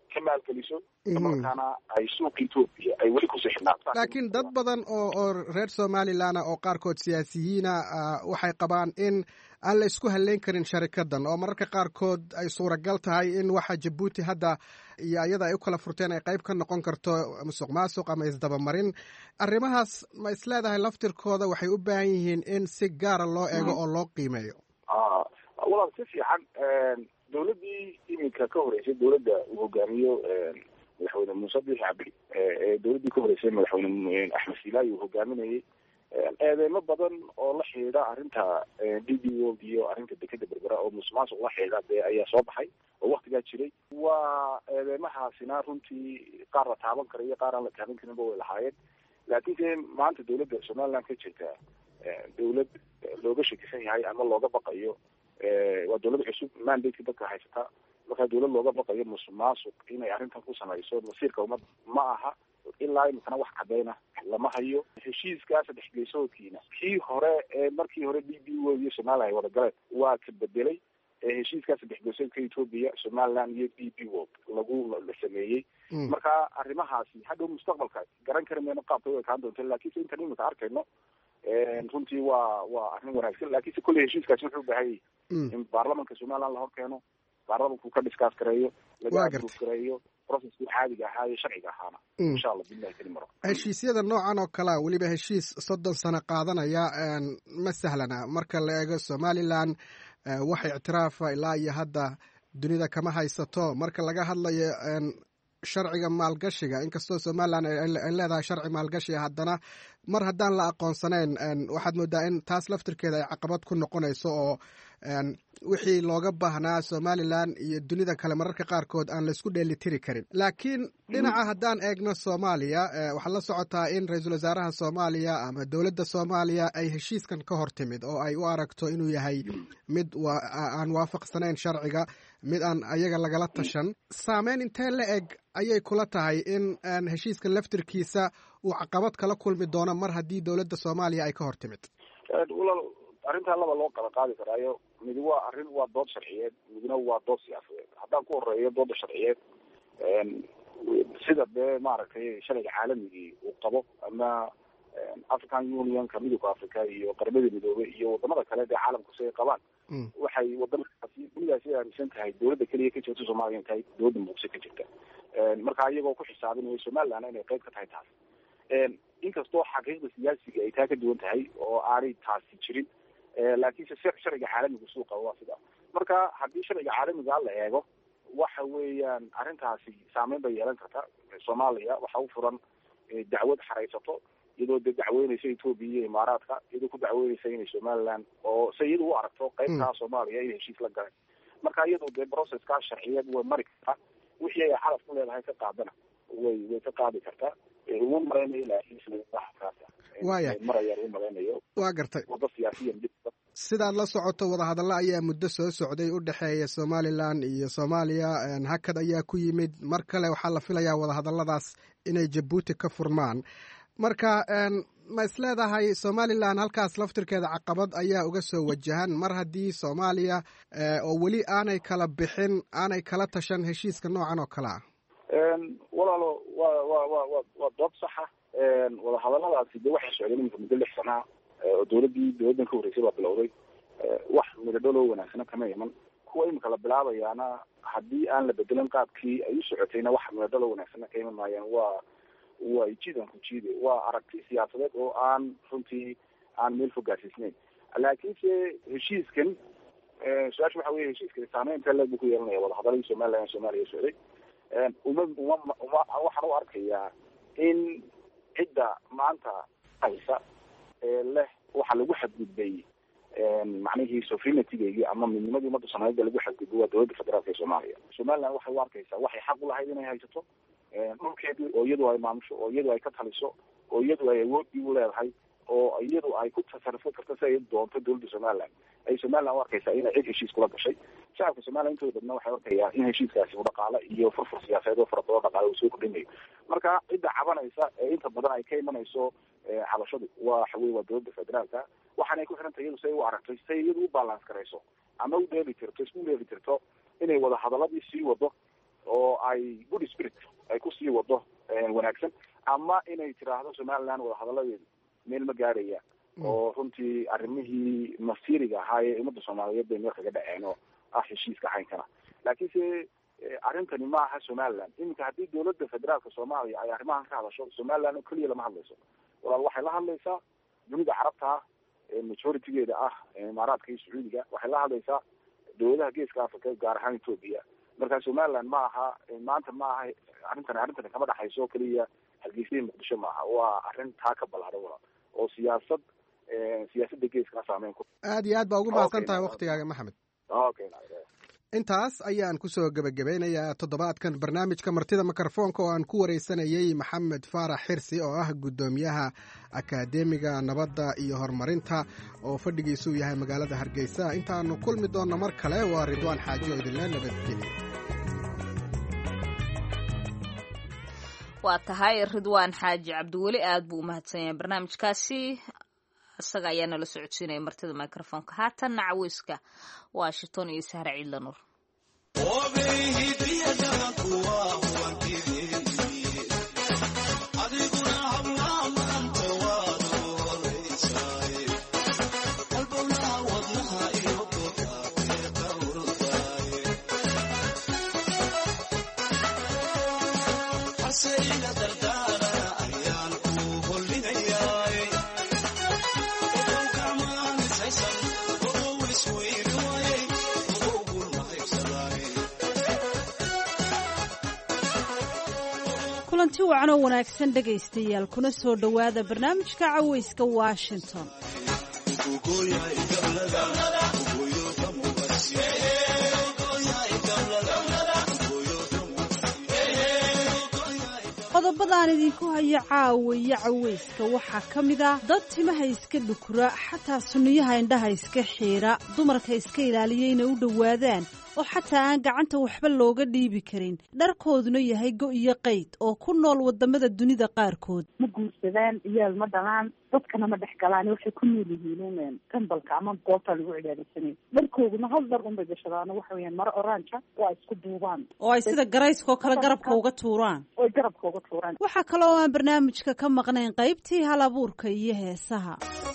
ka maalgeliso markaana ay suuqa Ethiopia ay weli ku sixnaato. laakiin dad badan oo reer Somaliland oo qaarkood siyaasiyiina waxay qabaan in aan la isku haleyn karin sharikadan oo mararka qaarkood ay suuragal tahay in waxa Djibouti hadda iyo ayada ay u kala furteen ay qayb ka noqon karto musuqmaasuq ama isdabamarin. arrimahaas ma isleedahay laftirkooda waxay u baahan yihiin in si gaara loo eego oo loo qiimeeyo? walaal si fiican dowladdii iminka ka horeysay dowladda uu hogaamiyo madaxweyne muuse biixi cabdi dowladdii ka horeysay madaxweyne axmed silaayi uu hogaaminayay eedeymo badan oo la xidhiidha arrinta DP World iyo arrinta dekeda berbera oo musuqmaasuq la xidhiidha dee ayaa soo baxay oo waktigaa jiray. waa eedeymahaasina runtii qaar la taaban kara iyo qaar aan la taaban karinba way lahaayeen. laakiinse maanta dowladda Somaliland ka jirta dowlad looga shakisan yahay ama looga baqayo waa dowlad cusub mandate dadka haysata marka dowlad looga baqayo musuqmaasuq inay arrintan ku samayso masiirka ummad ma aha ilaa imikana wax cadeyna lama hayo. heshiiska saddex geesoodkiina kii hore markii hore DP World iyo Somaliland ay wada galeen waa ka bedelay heshiiska saddex geesoodka Ethiopia Somaliland iyo DP World la sameeyey. marka arrimahaasi hadhow mustaqbalka garan kari mayno qaabka ay kaan doonto laakiin inta imika arkayno runtii waa arrin wanaagsan laakiin kulli heshiiskaasi wuxuu baahay in baarlamaanka Somaliland la horkeeno baarlamaanku ka discuss gareeyo laga gareeyo processkii caadiga ahaa iyo sharciga ahaana insha Allah billahi karim maro. heshiisyada noocan oo kale weliba heshiis 30 sano qaadanaya ma sahlana marka la eego Somaliland waxay ictiraafa ilaa iyo hadda dunida kama haysato marka laga hadlayo sharciga maalgashiga inkastoo Somaliland ay leedahay sharci maalgashiga haddana mar haddaan la aqoonsanayn waxaad moodaa in taas laftirkeeda ay caqabad ku noqonayso oo wixii looga baahnaa Somaliland iyo dunida kale mararka qaarkood aan la isku dheelitiri karin. laakiin dhinaca haddaan eegno Soomaaliya waxaa la socotaa in ra-iisul wasaaraha Soomaaliya ama dowladda Soomaaliya ay heshiiskan ka hor timid oo ay u aragto inuu yahay mid aan waafaqsanayn sharciga mid aan ayaga lagala tashan. saameyn intee la eg ayay kula tahay in heshiiskan laftirkiisa uu caqabad kala kulmi doono mar haddii dowladda Soomaaliya ay ka hor timid? arrintaa laba loo kala qaadi karaayo mid waa dood sharciyeed midna waa dood siyaasadeed. haddaan ku horeeyo dooda sharciyeed sida dee maaragtay sharciga caalamigii uu qabo ama African Unionka midowga Africa iyo qaramada midoobay iyo wadamada kale ee caalamku si ay qabaan waxay wadamadaasi dunidaasi aaminsan tahay dowladda kaliya ka jirta Soomaaliya tahay dowladda muqdisho ka jirta marka iyagoo ku xisaabinaya Somaliland inay qayb ka tahay taas inkastoo xaqiiqda siyaasiga ay taa ka duwan tahay oo aanay taasi jirin laakiinse sharciga caalamiga suuqa waa sida marka haddii sharciga caalamiga la eego waxa weeyaan arrintaasi saameyn bay yeelan kartaa. Soomaaliya waxa u furan dacwad xareysato iyadoo dacweynaysa Ethiopia iyo Imaaraadka iyadoo ku dacweynaysa inay Somaliland oo sayid u aragto qaybta Soomaaliya inay heshiis la galeen marka iyadoo dee processka sharciyeed way mari kartaa wixii ay xalaf ku leedahay ka qaadana way ka qaadi kartaa ugu maraynayo laakiin waa gartay sidaad la socoto wadahadallo ayaa muddo soo socday u dhexeeya Somaliland iyo Soomaaliya hakad ayaa ku yimid mar kale waxaa la filayaa wadahadalladaas inay Djibouti ka furmaan marka ma isleedahay Somaliland halkaas laftirkeeda caqabad ayaa uga soo wajahan mar haddii Soomaaliya oo weli aanay kala bixin aanay kala tashan heshiiska noocan oo kale ah? walaalo waa dood saxa wadahadalladaasi dee waxay socdeen iminka muddo 6 sana oo dowladdan ka horeysay baa bilowday wax midho loo wanaagsana kama iman kuwa iminka la bilaabayaana haddii aan la bedelan qaabkii ay u socotayna wax midho loo wanaagsana ka iman maayaan waa jiidan ku jiide waa aragti siyaasadeed oo aan runtii aan meel fog gaarsiisnayn laakiinse heshiiskan su-aasha waxa weeye heshiiska saameynta leeg buu ku yeelanaya wadahadalladii Somaliland Soomaaliya socday waxaan u arkayaa in cidda maanta haysa leh waxa lagu xadgudbay macnihii sovereignty-geygii ama midnimadii ummadda Soomaaliyeed lagu xadgudbay waa dowladda federaalka ee Soomaaliya. Somaliland waxay u arkaysaa waxay xaq u lahayd inay haysato dhulkeedii oo iyadu ay maamusho oo iyadu ay ka taliso oo iyadu ay awoodii u leedahay oo iyadu ay ku tasarrufo karto si ay doonto dowladda Somaliland ay Somaliland u arkaysaa inay cid heshiis kula gashay. shacabka Somaliland intooda badna waxay arkayaan in heshiiskaasi uu dhaqaale iyo furfur siyaasadeed oo fara badan dhaqaale uu soo kordhinayo marka cidda cabanaysa ee inta badan ay ka imanayso cabashadu waxa weeye waa dowladda federaalka waxaanay ku xiran tahay iyadu say u aragto say iyadu u balance garayso ama u dheeli tirto isku dheeli tirto inay wada hadaladii sii wado oo ay good spirit ay kusii wado wanaagsan, ama inay tiraahdo somaliland wadahadaladeedu meel ma gaadhaya oo runtii arrimihii masiiriga ahaa ee ummadda soomaaliyeed bay meel kaga dhaceen oo ah heshiiska caynkana. laakiinse arrintani ma aha somaliland. iminka haddii dawladda federaalka soomaaliya ay arrimahan ka hadasho, somaliland oo keliya lama hadlayso, walaal waxay la hadlaysaa dunida carabta majoritigeeda ah imaaraadka iyo sacuudiga, waxay la hadlaysaa dawladaha geeska africa gaar ahaan ethiopia. marka somaliland ma aha maanta ma aha arrintan kama dhaxayso oo keliya hargeysa muqdisho maaha, waa arrin taa ka ballaaran walaal oo siyaasadda geeska saameyn ku. aad iyo aad baa ugu mahadsan tahay waktigaaga maxamed. intaas ayaan kusoo gebagabeynayaa toddobaadkan barnaamijka martida mikrofoonka oo aan ku wareysanayey maxamed faarax xirsi oo ah guddoomiyaha akaademiga nabadda iyo horumarinta oo fadhigiisuu yahay magaalada hargeysa. intaanu kulmi doonno mar kale waa ridwaan xaaji oo idinla nabadgeliya. waa tahay ridwaan xaaji cabdiweli aad buu u mahadsan yahay barnaamijkaasi, isaga ayaa nala socodsiinaya martida microfonka. haatanna caweyska washington iyo sahre ciidla nuur. kulanti wacan oo wanaagsan dhegaystayaal, kuna soo dhowaada barnaamijka caweyska washington. qodobadaan idinku hayo caawiya caweyska waxaa ka mid ah dad timaha iska dhukura, xataa sunniyaha indhaha iska xiira, dumarka iska ilaaliya inay u dhowaadaan oo xataa aan gacanta waxba looga dhiibi karin, dharkooduna yahay go iyo qayd, oo ku nool wadamada dunida qaarkood. ma guursadaan, iyaal ma dhalaan, dadkana ma dhex galaan, waxay ku nool yihiin kambalka ama goobta lagu cibaadaysanay. dharkooduna hal dhar unbay gashadaan, waxa weyaan maro oranja waa isku duubaan oo ay sida garayskoo kale garabka uga tuuraan. waxaa kaloo aan barnaamijka ka maqnayn qaybtii hal abuurka iyo heesaha.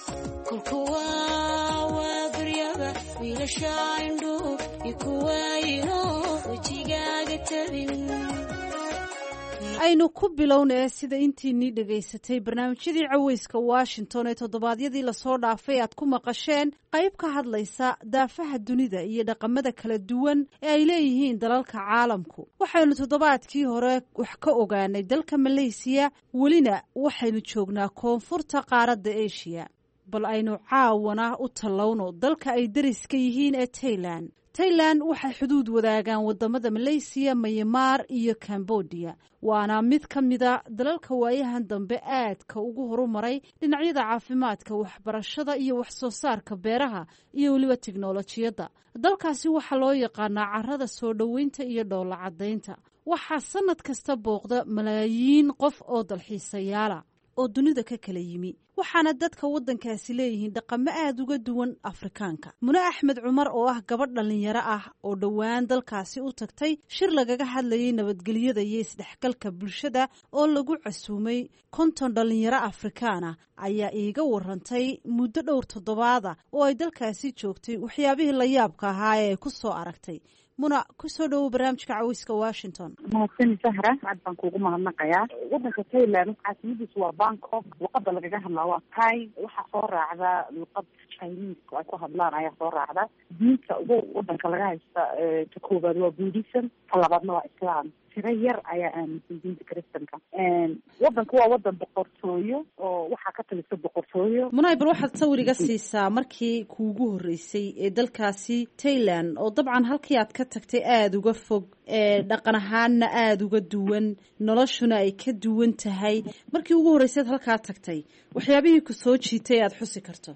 aynu ku bilownee sida intiinii dhegaysatay barnaamijyadii caweyska washington ee toddobaadyadii lasoo dhaafay aad ku maqasheen qayb ka hadlaysa daafaha dunida iyo dhaqamada kala duwan ee ay leeyihiin dalalka caalamku. waxaynu toddobaadkii hore wax ka ogaanay dalka maleysiya, welina waxaynu joognaa koonfurta qaaradda eshiya. bal aynu caawana u tallowno dalka ay dariska yihiin ee tailan. tailan waxay xuduud wadaagaan wadamada maleysiya, myanmar iyo cambodia, waana mid ka mida dalalka waayahan dambe aadka ugu horumaray dhinacyada caafimaadka, waxbarashada iyo wax soo saarka beeraha iyo weliba tiknolojiyadda. dalkaasi waxaa loo yaqaanaa carrada soo dhoweynta iyo dhoolla caddaynta. waxaa sanad kasta booqda malaayiin qof oo dalxiisayaala oo dunida ka kala yimi, waxaana dadka waddankaasi leeyihiin dhaqamo aada uga duwan afrikaanka. mune axmed cumar oo ah gabadh dhallinyaro ah oo dhowaan dalkaasi u tagtay shir lagaga hadlayay nabadgelyada iyo isdhexgalka bulshada oo lagu casuumay 50 dhallinyaro afrikaana, ayaa iiga warantay muddo dhowr toddobaada oo ay dalkaasi joogtay waxyaabihii la yaabka ahaa ee ay ku soo aragtay. muna kusoo dhawow barnaamijka caweyska washington. mahadsan sahra, aad baan kuugu mahadnaqayaa. wadanka Thailand caasimadiisu waa Bangkok, luqada lagaga hadlaa waa Thai, waxaa soo raacda luqad Chinese oo ay ku hadlaan ayaa soo raacda. diinta ugu wadanka laga haysta ta koobaad waa Buddhism, ta labaadna waa Islam. tiro yar ayaa aaminsan diinta Kristanka. wadanku waa wadan boqortooyo oo waxaa ka talisa boqortooyo. munay bal waxaad sawiriga siisaa markii kuugu horreysay ee dalkaasi Thailand oo dabcan halkii aad ka tagtay aada uga fog, dhaqan ahaanna aada uga duwan, noloshuna ay ka duwan tahay. markii ugu horreysayd halkaa tagtay waxyaabihii ku soo jiitay aada xusi karto.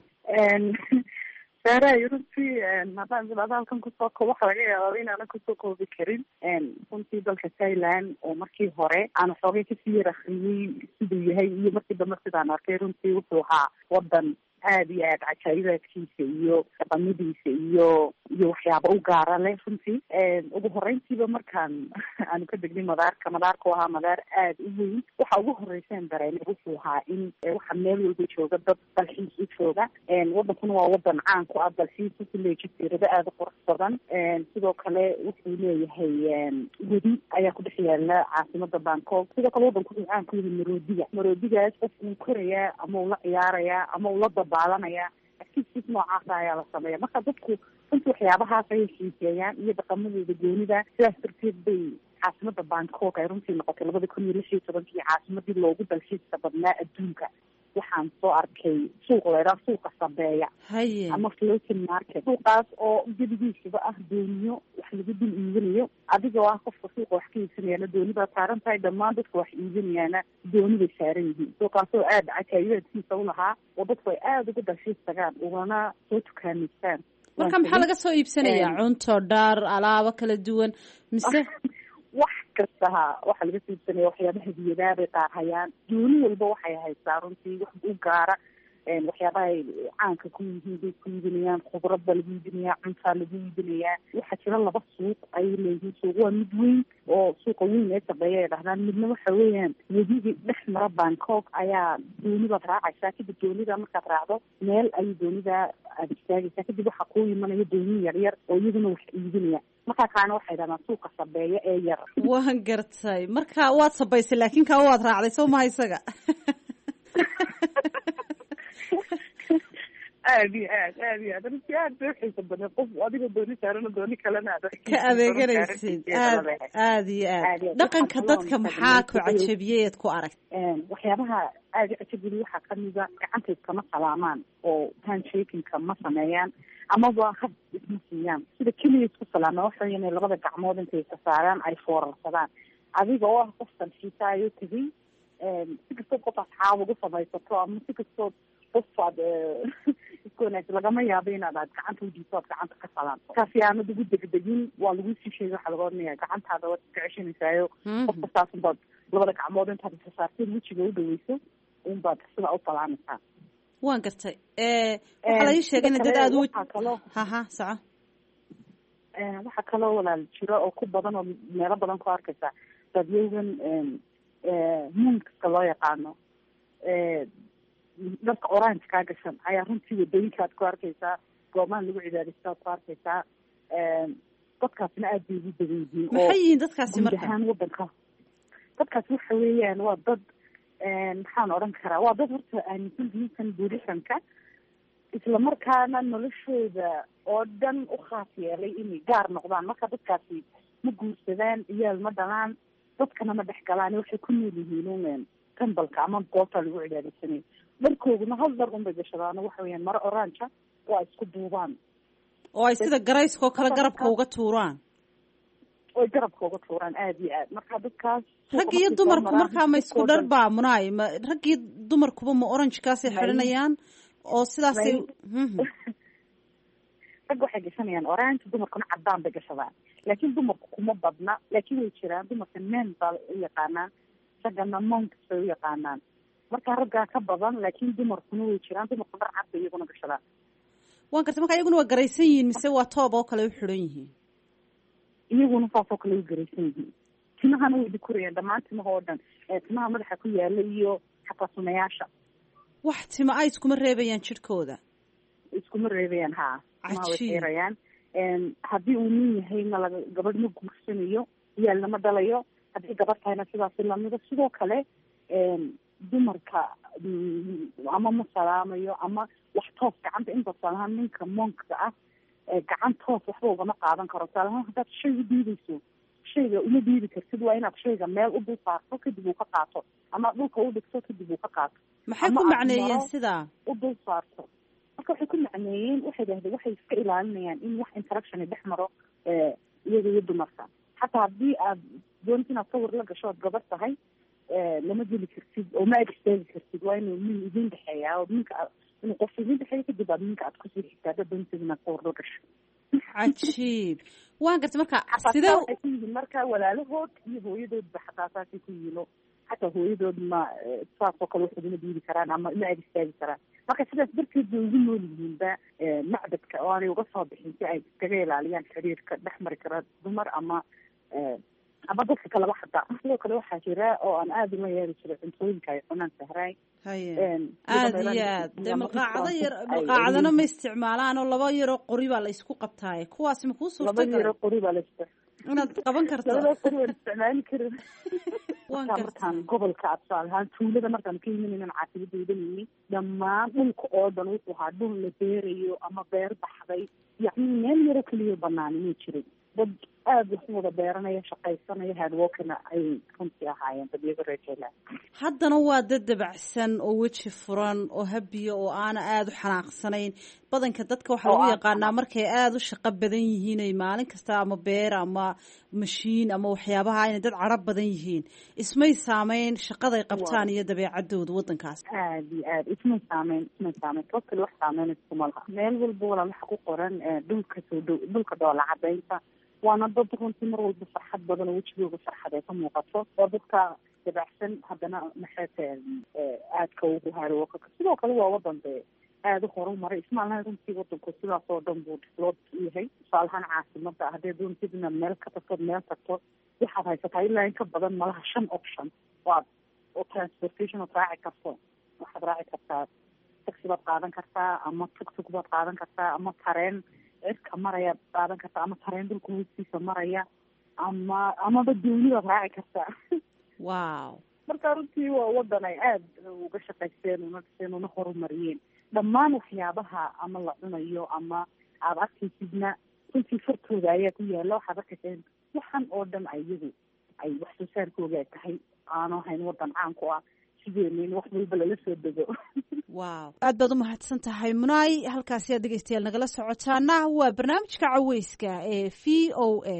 runtii haddaan halkan kusoo koobo waxa laga yaabaa inaanan kusoo koobi karin. runtii dalka Thailand oo markii hore aan xoogay kasii yar akhriyey siduu yahay iyo markii dambe sidaan arkay, runtii wuxuu ahaa wadan aada iyo aada cajaayibaadkiisa iyo dhaqamadiisa iyo waxyaaba u gaara leh runtii. ugu horeyntiiba markaan aanu ka degnay madaarka oo ahaa madaar aada u weyn, waxa ugu horeyseen dareemay wuxuu ahaa in waxa meel walba jooga dad dalxiis u jooga. wadankuna waa wadan caan ku ah dalxiis, wuxuu leeyahay jasiirado aada u qurux badan. sidoo kale wuxuu leeyahay wedi ayaa ku dhex yaala caasimada Bangkok. sidoo kale wadanku wuxuu caan ku yahay maroodigaas qof uu korayaa ama uu la ciyaarayaa ama uu la dabaalanaya activities noocaasa ayaa la sameeya. marka dadku runtii waxyaabahaas ayay xiiseeyaan iyo dhaqamadooda goonida. sidaas darteed bay caasimada Bangkok ay runtii noqotay 2016 caasimadii loogu dalxiiska badnaa adduunka. waxaan soo arkay suuq leeraa suuqa Sabeeya ama floating market. suuqaas oo gebigiisaba ah dooniyo wax lagu dul iibinayo. adigoo ah qofka suuqa wax ka iibsanayana dooni baa saaran tahay, dhammaan dadka wax iibinayaana dooni bay saaran yihiin. suuqaasoo aada cajaayibaadkiisa u lahaa oo dadku ay aada uga dalxiis tagaan ugana soo tukaamaystaan. marka maxaa laga soo iibsanayaa? cunto, dhar, alaabo kala duwan mise wax kastaha waxaa laga soo iibsanaya waxyaabaha hadiyadaha bay qaar hayaan. dooni walba waxay haysaa runtii wax u gaara. waxyaabaha ay caanka ku yihiin bay ku iibinayaan. khudrad baa lagu iibinayaa, cuntaa lagu iibinayaa. waxaa jira 2 suuq ayay leeyihiin. suuq waa mid weyn oo suuqa weyn ee Sabeeya ay dhahdaan. midna waxa weeyaan webiga dhex mara Bangkok ayaa dooni baad raacaysaa. kadib doonida markaad raacdo meel ayay doonida aada istaagaysaa. kadib waxaa kuu imanaya dooni yaryar oo iyaguna wax iibinaya. markaa kaana waxay dhahdaan suuqa Sabeeya ee yar. waan gartay. marka waad sabaysay laakiin kaa waad raacday soo maha isaga? aad iyo aad runtii aad bay uxiisa badan. qof adiga dooni saarana dooni kalena aad ka adeeganaysid. aad iyo aad. dhaqanka dadka maxaa ku cajabiyeed ku aragt? waxyaabaha aada u cajabiyey waxaa kamida gacanta iskama salaamaan oo handshakinka ma sameeyaan amaba hab isma siiyaan. sida keliya isku salaamaan waxa weya inay 2 gacmood intay ka saaraan ay foorarsadaan. adiga oo ah qof dalxiisaayo tegay, si kastood qof asxaab ugu samaysato ama si kastood qofaad isku wanaagsan lagama yaabo inaad gacanta ujiiso oad gacanta ka salaanto. kaasi aanad ugu degdegin. waa lagu sii sheegay waxaa laga odhanaya gacantaada waad iska ceshanaysayo. qofka saas unbaad 2 gacmood intaad isa saarteed wejiga u dhaweyso unbaad sidaa u salaamaysaa. waan gartay. waxaa la ii sheegay in dad aada haha soco. waxaa kaloo walaal jiro oo ku badan oo meelo badan ku arkaysa dadyagan moonka loo yaqaano. dharka orange kaa gashan ayaa runtii wadooyinkaad ku arkaysaa. goobahan lagu cibaadaysta ad ku arkaysaa. dadkaasina aada bay ugu badan yihiin. maxay yihiin dadkaasi marka? guud ahaan wadanka dadkaasi waxa weeyaan waa dad maxaan odhan karaa waa dad horta aaminsan diintan buurisanka, isla markaana noloshooda oo dhan u khaas yeelay inay gaar noqdaan. marka dadkaasi ma guursadaan, iyaal ma dhalaan, dadkana ma dhex galaan. waxay ku nool yihiin tembalka ama goobta lagu cibaadaysanayo. dharkooduna hal dhar unbay gashadaan. waxa weeyaan maro orange waa isku duubaan oo ay sida garayskoo kale garabka uga tuuraan. oy garabka uga tuuraan aada iyo aad. marka dadkaas rag iyo dumarku markaa ma isku dhar baa munaay? ma rag iyo dumarkuba ma orangekaasay xidhanayaan oo sidaasay? rag waxay gashanayaan orange, dumarkuna cadaan bay gashadaan. laakiin dumarku kuma badna. laakiin way jiraan dumarka men baa u yaqaanaan, raggana monks bay u yaqaanaan. marka raggaa ka badan, laakiin dumarkuna way jiraan. dumarku dhar cad bay iyaguna gashadaan. waan gartay. marka iyaguna waa garaysan yihiin mise waa toob oo kale u xidhan yihiin? iyaguna saasoo kale u garaysan yihiin. timahana way dikurayaan dhammaan timaha oo dhan. timaha madaxa ku yaala iyo xataa sunayaasha. wax tima ay iskuma reebayaan jidhkooda? iskuma reebayaan ha. timaha way xeerayaan. haddii uu nin yahayna gabadh ma guursanayo, iyaalna ma dhalayo. haddii gabadh tahayna sidaasi lamida. sidoo kale dumarka ama ma salaamayo ama wax toos gacanta inta salahaan ninka monkka ah gacan toos waxba ugama qaadan karo. salahaan haddaad shay u diidayso, shayga uma diidi kartid. waa inaad shayga meel u dul saarto kadib uu ka qaato, ama dhulka u dhigto kadib uu ka qaato. maxay ku macneeyeen sidaa? u dul saarto. marka waxay ku macneeyeen, waxay dhahdeen waxay iska ilaalinayaan in wax interaction dhex maro iyaga iyo dumarka. xataa haddii aad doonta inaad sawir la gasho ood gabadh tahay, lama geli kartid oo ma ag istaagi kartid. waa inuu nin idin dhexeeyaa oo ninka inuu qof idin dhexeeyo kadib aad ninka aad kusii xigtaada doonteed inaad sawir la gasho. cajiib. waan gartay. marka sidee waxay ku yihiin marka walaalahood iyo hooyadoodba xataa saasay ku yihiin. xataa hooyadood ma saasoo kale waxay uma diidi karaan ama ma ag istaagi karaan. marka sidaas darteed bay ugu nool yihiinba macbadka oo aanay uga soo bixin si ay iskaga ilaaliyaan xiriirka dhex mari kara dumar ama dadka kaleba xataa. sidoo kale waxaa jira oo aan aada ula yeeri jiray cuntooyinka ay cunaan sahraay aada iyo aad dee malqaacadana ma isticmaalaan oo laba yaroo qori baa la isku qabtaaye kuwaasi ma kuu suurta laba yaroo qori baa la inaad qaban karto labada qori waan isticmaali karin markaan gobolka tusaale ahaan tuulada markaan ka imanaynan caasimada idanayni dhammaan dhulka oo dhan wuxuu ahaa dhul la beerayo ama beer baxday yacni meel yaro keliya banaani ma jiray dad aada wax wada beeranaya shaqaysanaya hardworkina ay runtii ahaayeen dadyaga reer Jaylaan. haddana waa dad dabacsan oo weji furan oo habiya oo aana aada u xanaaqsanayn. badanka dadka waxaa lagu yaqaanaa markay aada u shaqo badan yihiin ay maalin kasta ama beer ama mashiin ama waxyaabaha inay dad carab badan yihiin. ismay saameyn shaqaday qabtaan iyo dabeecadooda wadankaas. aada iyo aada ismay saameyn oo kale wax saameyn iskuma laha. meel walba walaa waxa ku qoran dhulka soo dhow dhulka dhoola cadaynta. waana dad runtii mar walba farxad badan oo wejigooga farxad ay ka muuqato oo dadka dabacsan haddana maxay aadka ugu haro. sidoo kale waa wadan dee aada u horumaray ismaalnaha runtii wadanku sidaas oo dhan buu loo yahay. tusaalahaan caasimada haddii doontid inaad meel ka tagto meel tagto waxaad haysataa ilaa in ka badan malaha 5 option oo transportation ood raaci karto. waxaad raaci kartaa taxi baad qaadan kartaa ama tuk-tuk baad qaadan kartaa ama tareen cirka maraya qaadan kartaa ama tareen dhulka hoostiisa maraya amaba dooni baad raaci kartaa. wow marka runtii waa wadan ay aada uga shaqaysteen una horumariyeen dhammaan waxyaabaha ama la cunayo ama aada arkaysidna runtii fartooda ayaa ku yaala. waxaad arkaysa waxan oo dhan iyagu ay wax soo saarkooga tahay aanu hayn wadan caan ku ah sideenin wax walba lala soo dego. wow aad baad u mahadsan tahay Munaay. halkaasi aad dhegeystayaal nagala socotaana waa barnaamijka caweyska ee VOA.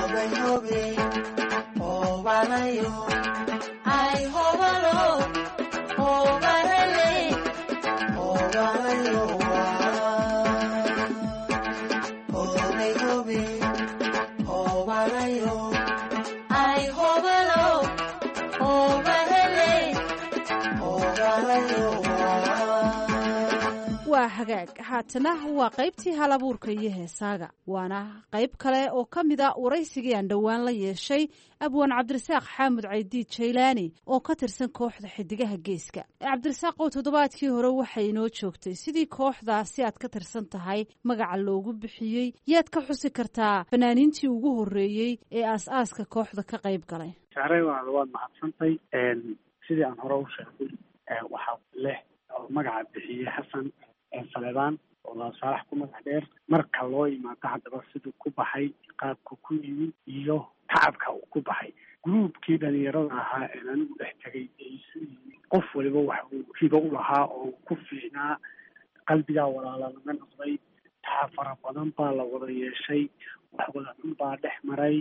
waa hagaag haatana waa qaybtii hal abuurka iyo heesaaga. waana qayb kale oo ka mid a waraysigii aan dhowaan la yeeshay abwaan cabdirasaaq xaamud caydiid jaylaani oo ka tirsan kooxda xidigaha geeska. cabdirasaaq oo toddobaadkii hore waxay inoo joogtay sidii kooxdaasi aad ka tirsan tahay magaca loogu bixiyey. yaad ka xusi kartaa fanaaniintii ugu horreeyey ee aas-aaska kooxda ka qayb galay? saaray waad mahadsantay. sidii aan hore u sheegay waxaa leh oo magaca bixiyey xasan saleebaan oo laasaalax ku magac dheer. marka loo imaado haddaba siduu ku baxay qaabka ku yimid iyo tacabka uu ku baxay gruubkii dhalinyarada ahaa ee anigu dhex tegay ee isu yimid qof waliba wax uu hibo u lahaa oo ku fiicnaa qalbigaa walaala laga noqday. tacab fara badan baa la wada yeeshay wax wada cun baa dhex maray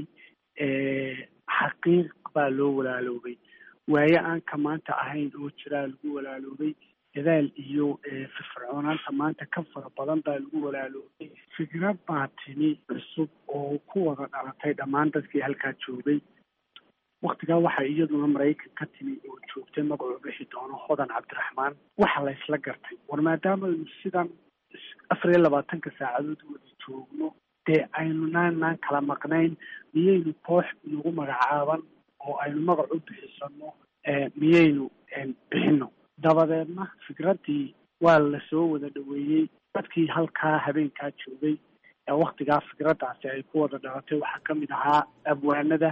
xaqiiq baa loo walaaloobay. waaye aan ka maanta ahayn oo jiraa lagu walaaloobay. dadaal iyo firfircoonaanta maanta ka fara badan baa lagu walaaloobay. fikrad baa timi cusub oo ku wada dhalatay dhammaan dadkii halkaa joogay. waktigaa waxaa iyaduna maraykan ka timi oo joogtay magacuu bixi doono hodan cabdiraxmaan. waxa la isla gartay war maadaama aynu sidan 24 saacadood wada joogno dee aynu naan kala maqnayn miyaynu koox nagu magacaaban oo aynu magac u bixisano miyaynu bixino. dabadeedna fikraddii waa la soo wada dhaweeyey. dadkii halkaa habeenkaa joogay ee waktigaa fikraddaasi ay ku wada dhalatay waxaa ka mid ahaa abwaanada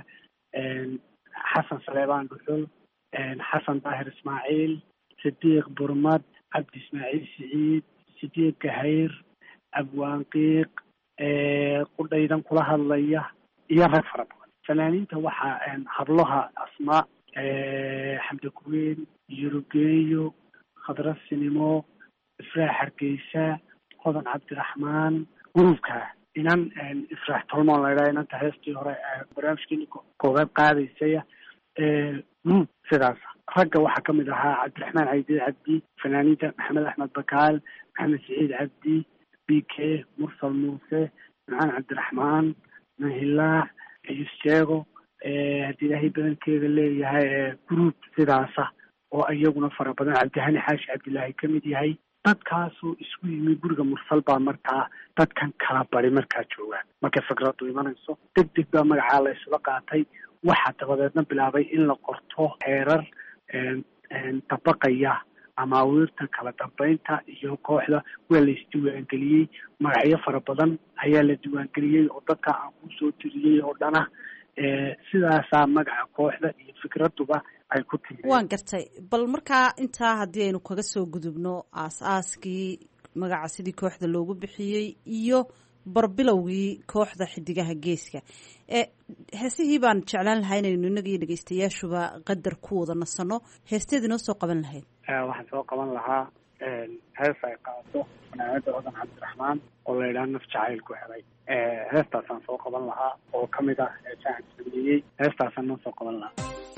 xasan saleebaan dhuxul, xasan daahir ismaaciil, sidiiq burmad, cabdi ismaaciil siciid, sidiiq gahayr, abwaan qiiq, qudhaydan kula hadlaya iyo rag fara badan. fanaaniinta waxaa hablaha asmaa xamdi kuween, yurugeeyo, khadra sinimo, ifraax hargeysa, hodan cabdiraxmaan. gruubka inan ifraax tolmoon la yidhaha inanta heestii hore barnaamijkeeni koobaad qaadaysaya gruub sidaas. ragga waxaa ka mid ahaa cabdiraxmaan caydiid cabdi, fanaaniinta maxamed axmed bakaal, maxamed siciid cabdi, b k, mursal muuse, macaan cabdiraxmaan, mahilaax, ayusjeego, haddii ilaahay badankeeda leeyahay gruub sidaasa oo iyaguna fara badan. cabdihani xaashi cabdilaahi ka mid yahay. dadkaasoo isku yimi guriga mursal baa markaa dadkan kala bari markaa joogaan markay fikradu imanayso deg baa magacaa la isla qaatay waxaa dabadeedna bilaabay in la qorto heerar dabaqaya amaawiirta kala dambeynta iyo kooxda waa la isdiiwaangeliyey magacyo fara badan ayaa la diiwaangeliyey oo dadka aan kusoo tiriyey oo dhana sidaasaa magaca kooxda iyo fikraduba ay ku timi. waan gartay bal markaa intaa haddii aynu kaga soo gudubno aas-aaskii magaca sidii kooxda loogu bixiyey iyo barbilowgii kooxda xidigaha geeska heesihii baan jeclaan lahaa inaynu inaga iyo dhegeystayaashuba qadar ku wada nasano heesteed inoo soo qaban lahayd. waxaan soo qaban lahaa hees ay qaadato fanaanada odan cabdiraxmaan oo la yidhaha naf jacayl ku helay heestaasaan soo qaban lahaa oo kamid ah heesahan sameeyey heestaasaan noo soo qaban lahaa.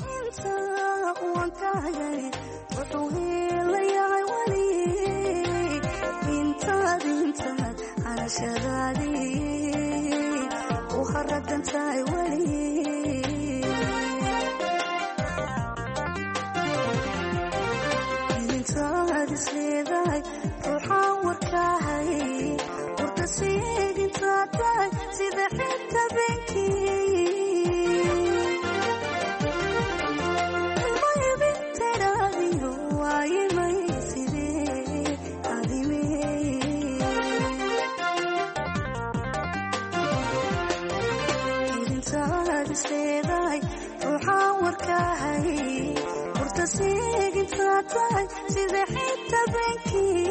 isleedahay ruuxaan warkaahay warka siidintaa tahay sida xigta benkii maybinteraadiyo waayimay sidee adime idintaad isleedahay ruuxaan warkaahay warka siidintaa tahay sida xigta benkii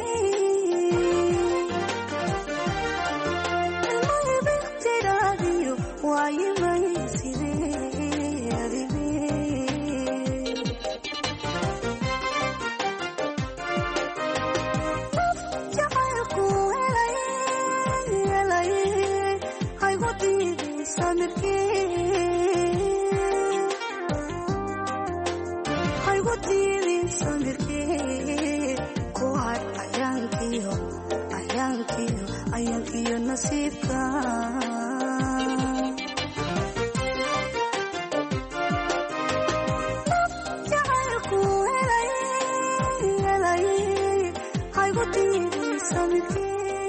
maybinteraadiyo waayimay sidee adime jacaylku helay haygu diiday samirkee haygu diiday samirkee ku har ayaankiyo nasiibka jacaylku helay haygu diiday samirkee.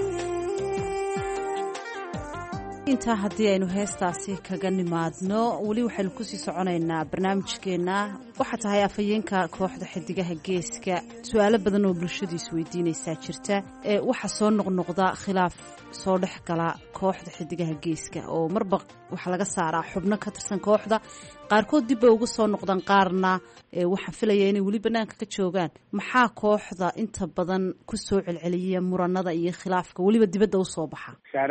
intaa haddii aynu heestaasi kaga nimaadno weli waxaynu kusii soconaynaa barnaamijkeenna waxaa tahay afhayeenka kooxda xidigaha geeska su-aalo badan oo bulshadu isweydiinaysaa jirta waxaa soo noqnoqda khilaaf soo dhex gala kooxda xidigaha geeska oo marba waxaa laga saaraa xubno ka tirsan kooxda qaarkood dib bay uga soo noqdaan qaarna waxaan filaya inay weli banaanka ka joogaan maxaa kooxda inta badan ku soo celceliya muranada iyo khilaafka weliba dibadda usoo baxa.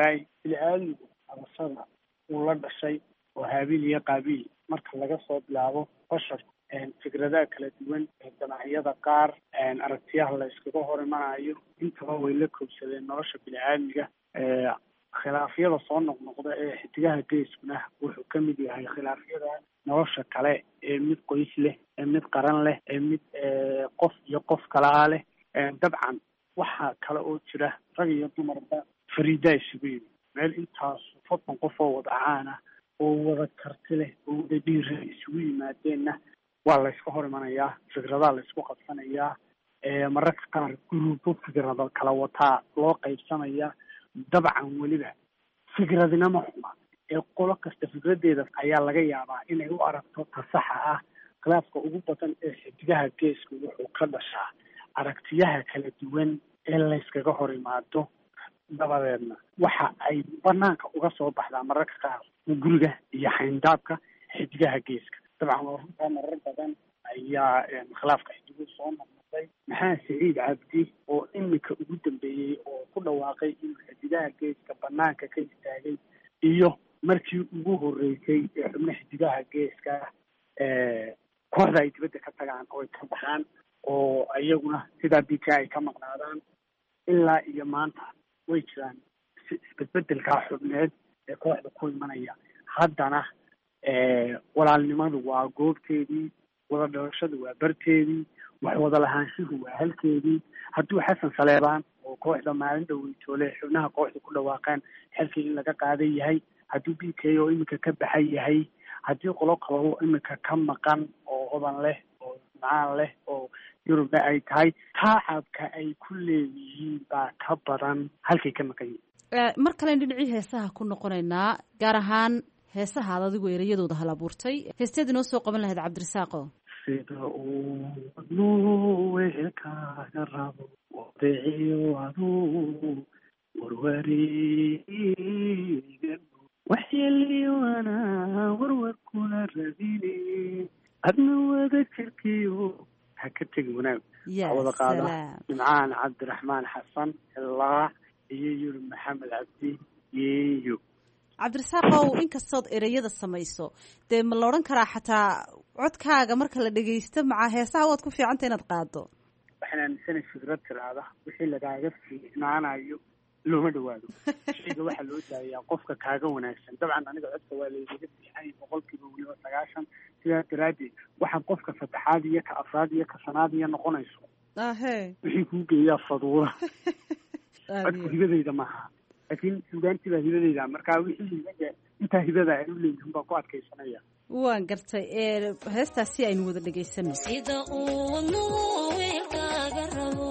abasada uu la dhashay oo haabiil iyo qaabiil marka laga soo bilaabo bashar fikradaha kala duwan jamaaciyada qaar aragtiyaha la iskaga hor imanayo intaba way la koobsadeen nolosha bini-aadmiga khilaafyada soo noqnoqda ee xidigaha geeskuna wuxuu ka mid yahay khilaafyada nolosha kale ee mid qoys leh ee mid qaran leh ee mid qof iyo qof kalaa leh dabcan waxaa kale oo jira rag iyo dumarba fariidaa isugu yimi meel intaas 40 qof oo wada caana oo wada karti leh oo wada dhiira isugu yimaadeenna waa la iska hor imanayaa fikradaha la isku qabsanayaa mararka qaar guruubo fikrado kala wataa loo qaybsanayaa dabcan weliba fikradina ma xuma qolo kasta fikradeeda ayaa laga yaabaa inay u aragto tasaxa ah khilaafka ugu badan ee xidigaha geesku wuxuu ka dhashaa aragtiyaha kala duwan ee la iskaga hor imaado dabadeedna waxa ay banaanka uga soo baxdaa mararka qaar guriga iyo xayndaabka xidigaha geeska dabcan runtaa marar badan ayaa khilaafka xidigu soo noqnoqday maxaa Saciid Cabdi oo imika ugu dambeeyey oo ku dhawaaqay in xidigaha geeska banaanka ka istaagay iyo markii ugu horeysay ee xubno xidigaha geeska kooxda ay dibadda ka tagaan oo ay ka baxaan oo iyaguna sidaa BK ay ka maqnaadaan ilaa iyo maanta way jiraan isbedbedelkaa xubneed ee kooxda ku imanaya haddana walaalnimadu waa goobteedii wada dhalashadu waa barteedii wax wada lahaanshuhu waa halkeedii hadduu xasan saleebaan oo kooxda maalin dhaweytoole xubnaha kooxda ku dhawaaqeen xilkii in laga qaadan yahay hadduu BK oo iminka ka baxan yahay haddii qolo kaloo iminka ka maqan oo hodan leh oo macaan leh oo yurubna ay tahay taacabka ay ku leeyihiin baa ka badan halkay ka maqan yihiin. mar kalen dhinacii heesaha ku noqonaynaa, gaar ahaan heesaha ad adigu ereyadooda hal abuurtay. heesteed inoo soo qaban lahayd cabdirasaaqo. sida uu wadnuu wehelkaaga rabo wadiciyo aduu warwareega waxyeeliwana warwarkuna rabine adna wada jirkiyo ha ka tegi wanaag. wada qaada nimcaan cabdiraxmaan xasan ilaa iyo yurub maxamed cabdi yeeyo. cabdirasaaqow, inkastood ereyada samayso dee ma la odhan karaa xataa codkaaga marka la dhegaysto maca heesaha waad ku fiicanta inaad qaado? waxaan aaminsana fikrad tiraada wixii lagaaga fiicnaanayo looma dhawaado. shayga waxaa loo daayaa qofka kaaga wanaagsan. dabcan aniga codka waa laygaga fiican 90% sidaas daraaddeed waxaad qofka saddexaad iyo ka afraad iyo ka shanaad iyo noqonayso wixii kuu geeyaa faduura. codku hibadayda maaha, laakiin sugaantii baa hibadayda. markaa wixii intaa hibada ay u leeyihiin baa ku adkaysanaya. waan gartay. heestaasi aynu wada dhegaysano. sida uu wadnuu weelkaaga rabo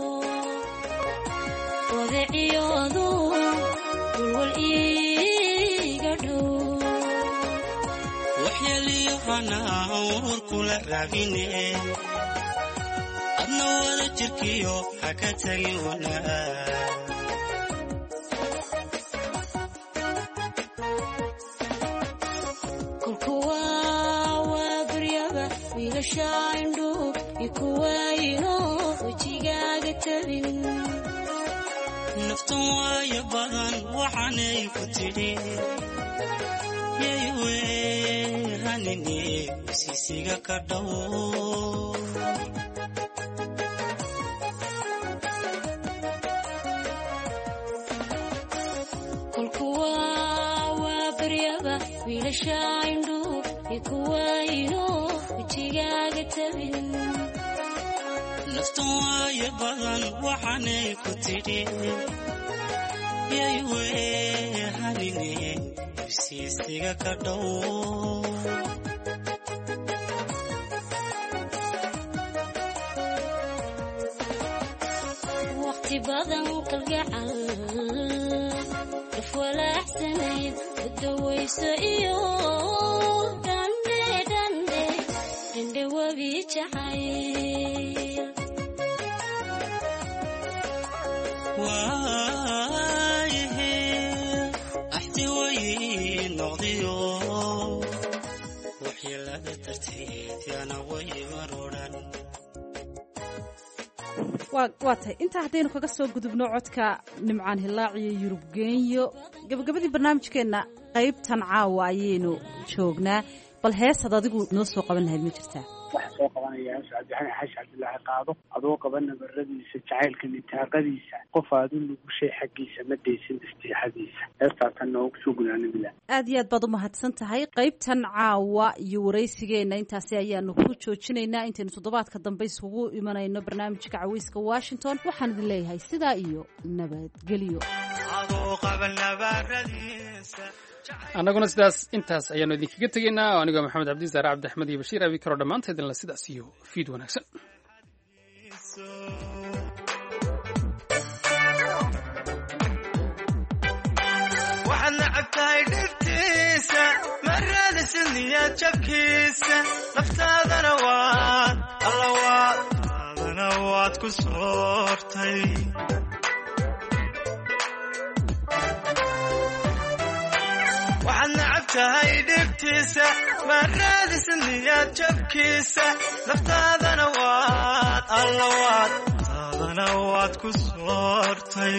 wadiciyoodu walwal iiga dhow waxyeeliyo hanaa kula raabine adna wada jirkiyo ha ka tagin wanaag. wiilashaindhu ikuwayno wejigaaga tabin naftan waayo badan waxaanay ku tidhi yeewe hanine siisiga ka dhow. kolkuwa waa baryaba wiilashaindhu ikuwayno wejigaaga tabin naftan waayo badan waxaanay ku tidhi yeewe hanine siisiga ka dhow. waqti badan kalgacal daf walaaxsanayd udawayso iyo dhandhe webi jacayl waayahe axti way noqdiyo waxyeelada darteed yaana way marodhan. waa tahay intaa haddaynu kaga soo gudubno codka nimcaan hilaaciyo yurub geenyo, gabagabadii barnaamijkeenna qaybtan caawa ayaynu joognaa. bal heesad adigu noo soo qaban lahayd ma jirtaa? waxaa soo qabanaya cabdixani xaashi cabdilaahi qaado adoo qaba nabaradiisa jacaylka nitaaqadiisa qof aad u nugushay xaggiisa ma daysin istiixadiisa. heestaasan noogu soo gudaanabila. aad iyo aad baad u mahadsan tahay. qaybtan caawa iyo waraysigeenna intaasi ayaanu ku joojinaynaa. intaynu toddobaadka dambe isugu imanayno barnaamijka caweyska Washington, waxaan idin leeyahay sidaa iyo nabadgelyo. annaguna sidaas intaas ayaanu idinkaga tegaynaa. anigoo maxamed cabdi saare cabdi axmed iyo bashiir abi karo dhammaanteedinla sidaas iyo fiid wanaagsan. waxaad nacab tahay dhibtiisa maradisin niyad jabkiisa naftaadana waad allawaadadana waad ku soortay. waxaad nacab tahay dhibtiisa maradisin niyad jabkiisa naftaadana waad allawaadadana waad ku soortay.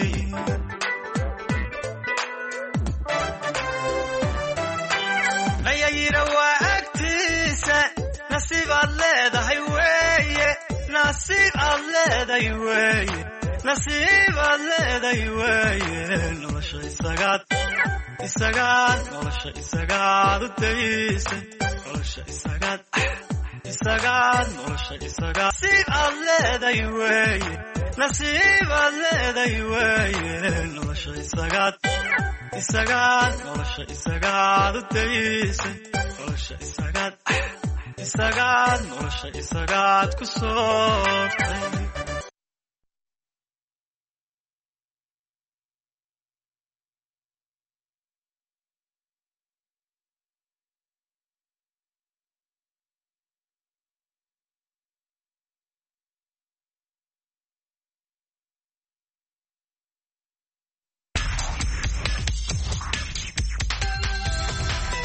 layayira waa agtiisa nasiib aad leedahay weeye nasiib aad leedahay weeye nasiib aad leedahay weeye nolosha isagaad nolosha isagaad u daysay nolosha isagaad nolosha isagaad nasiib aad leedahay weeye nasiib aad leedahay weeye nolosha isagaad nolosha isagaad u daysay nolosha isagaad isagaad nolosha isagaad ku soortay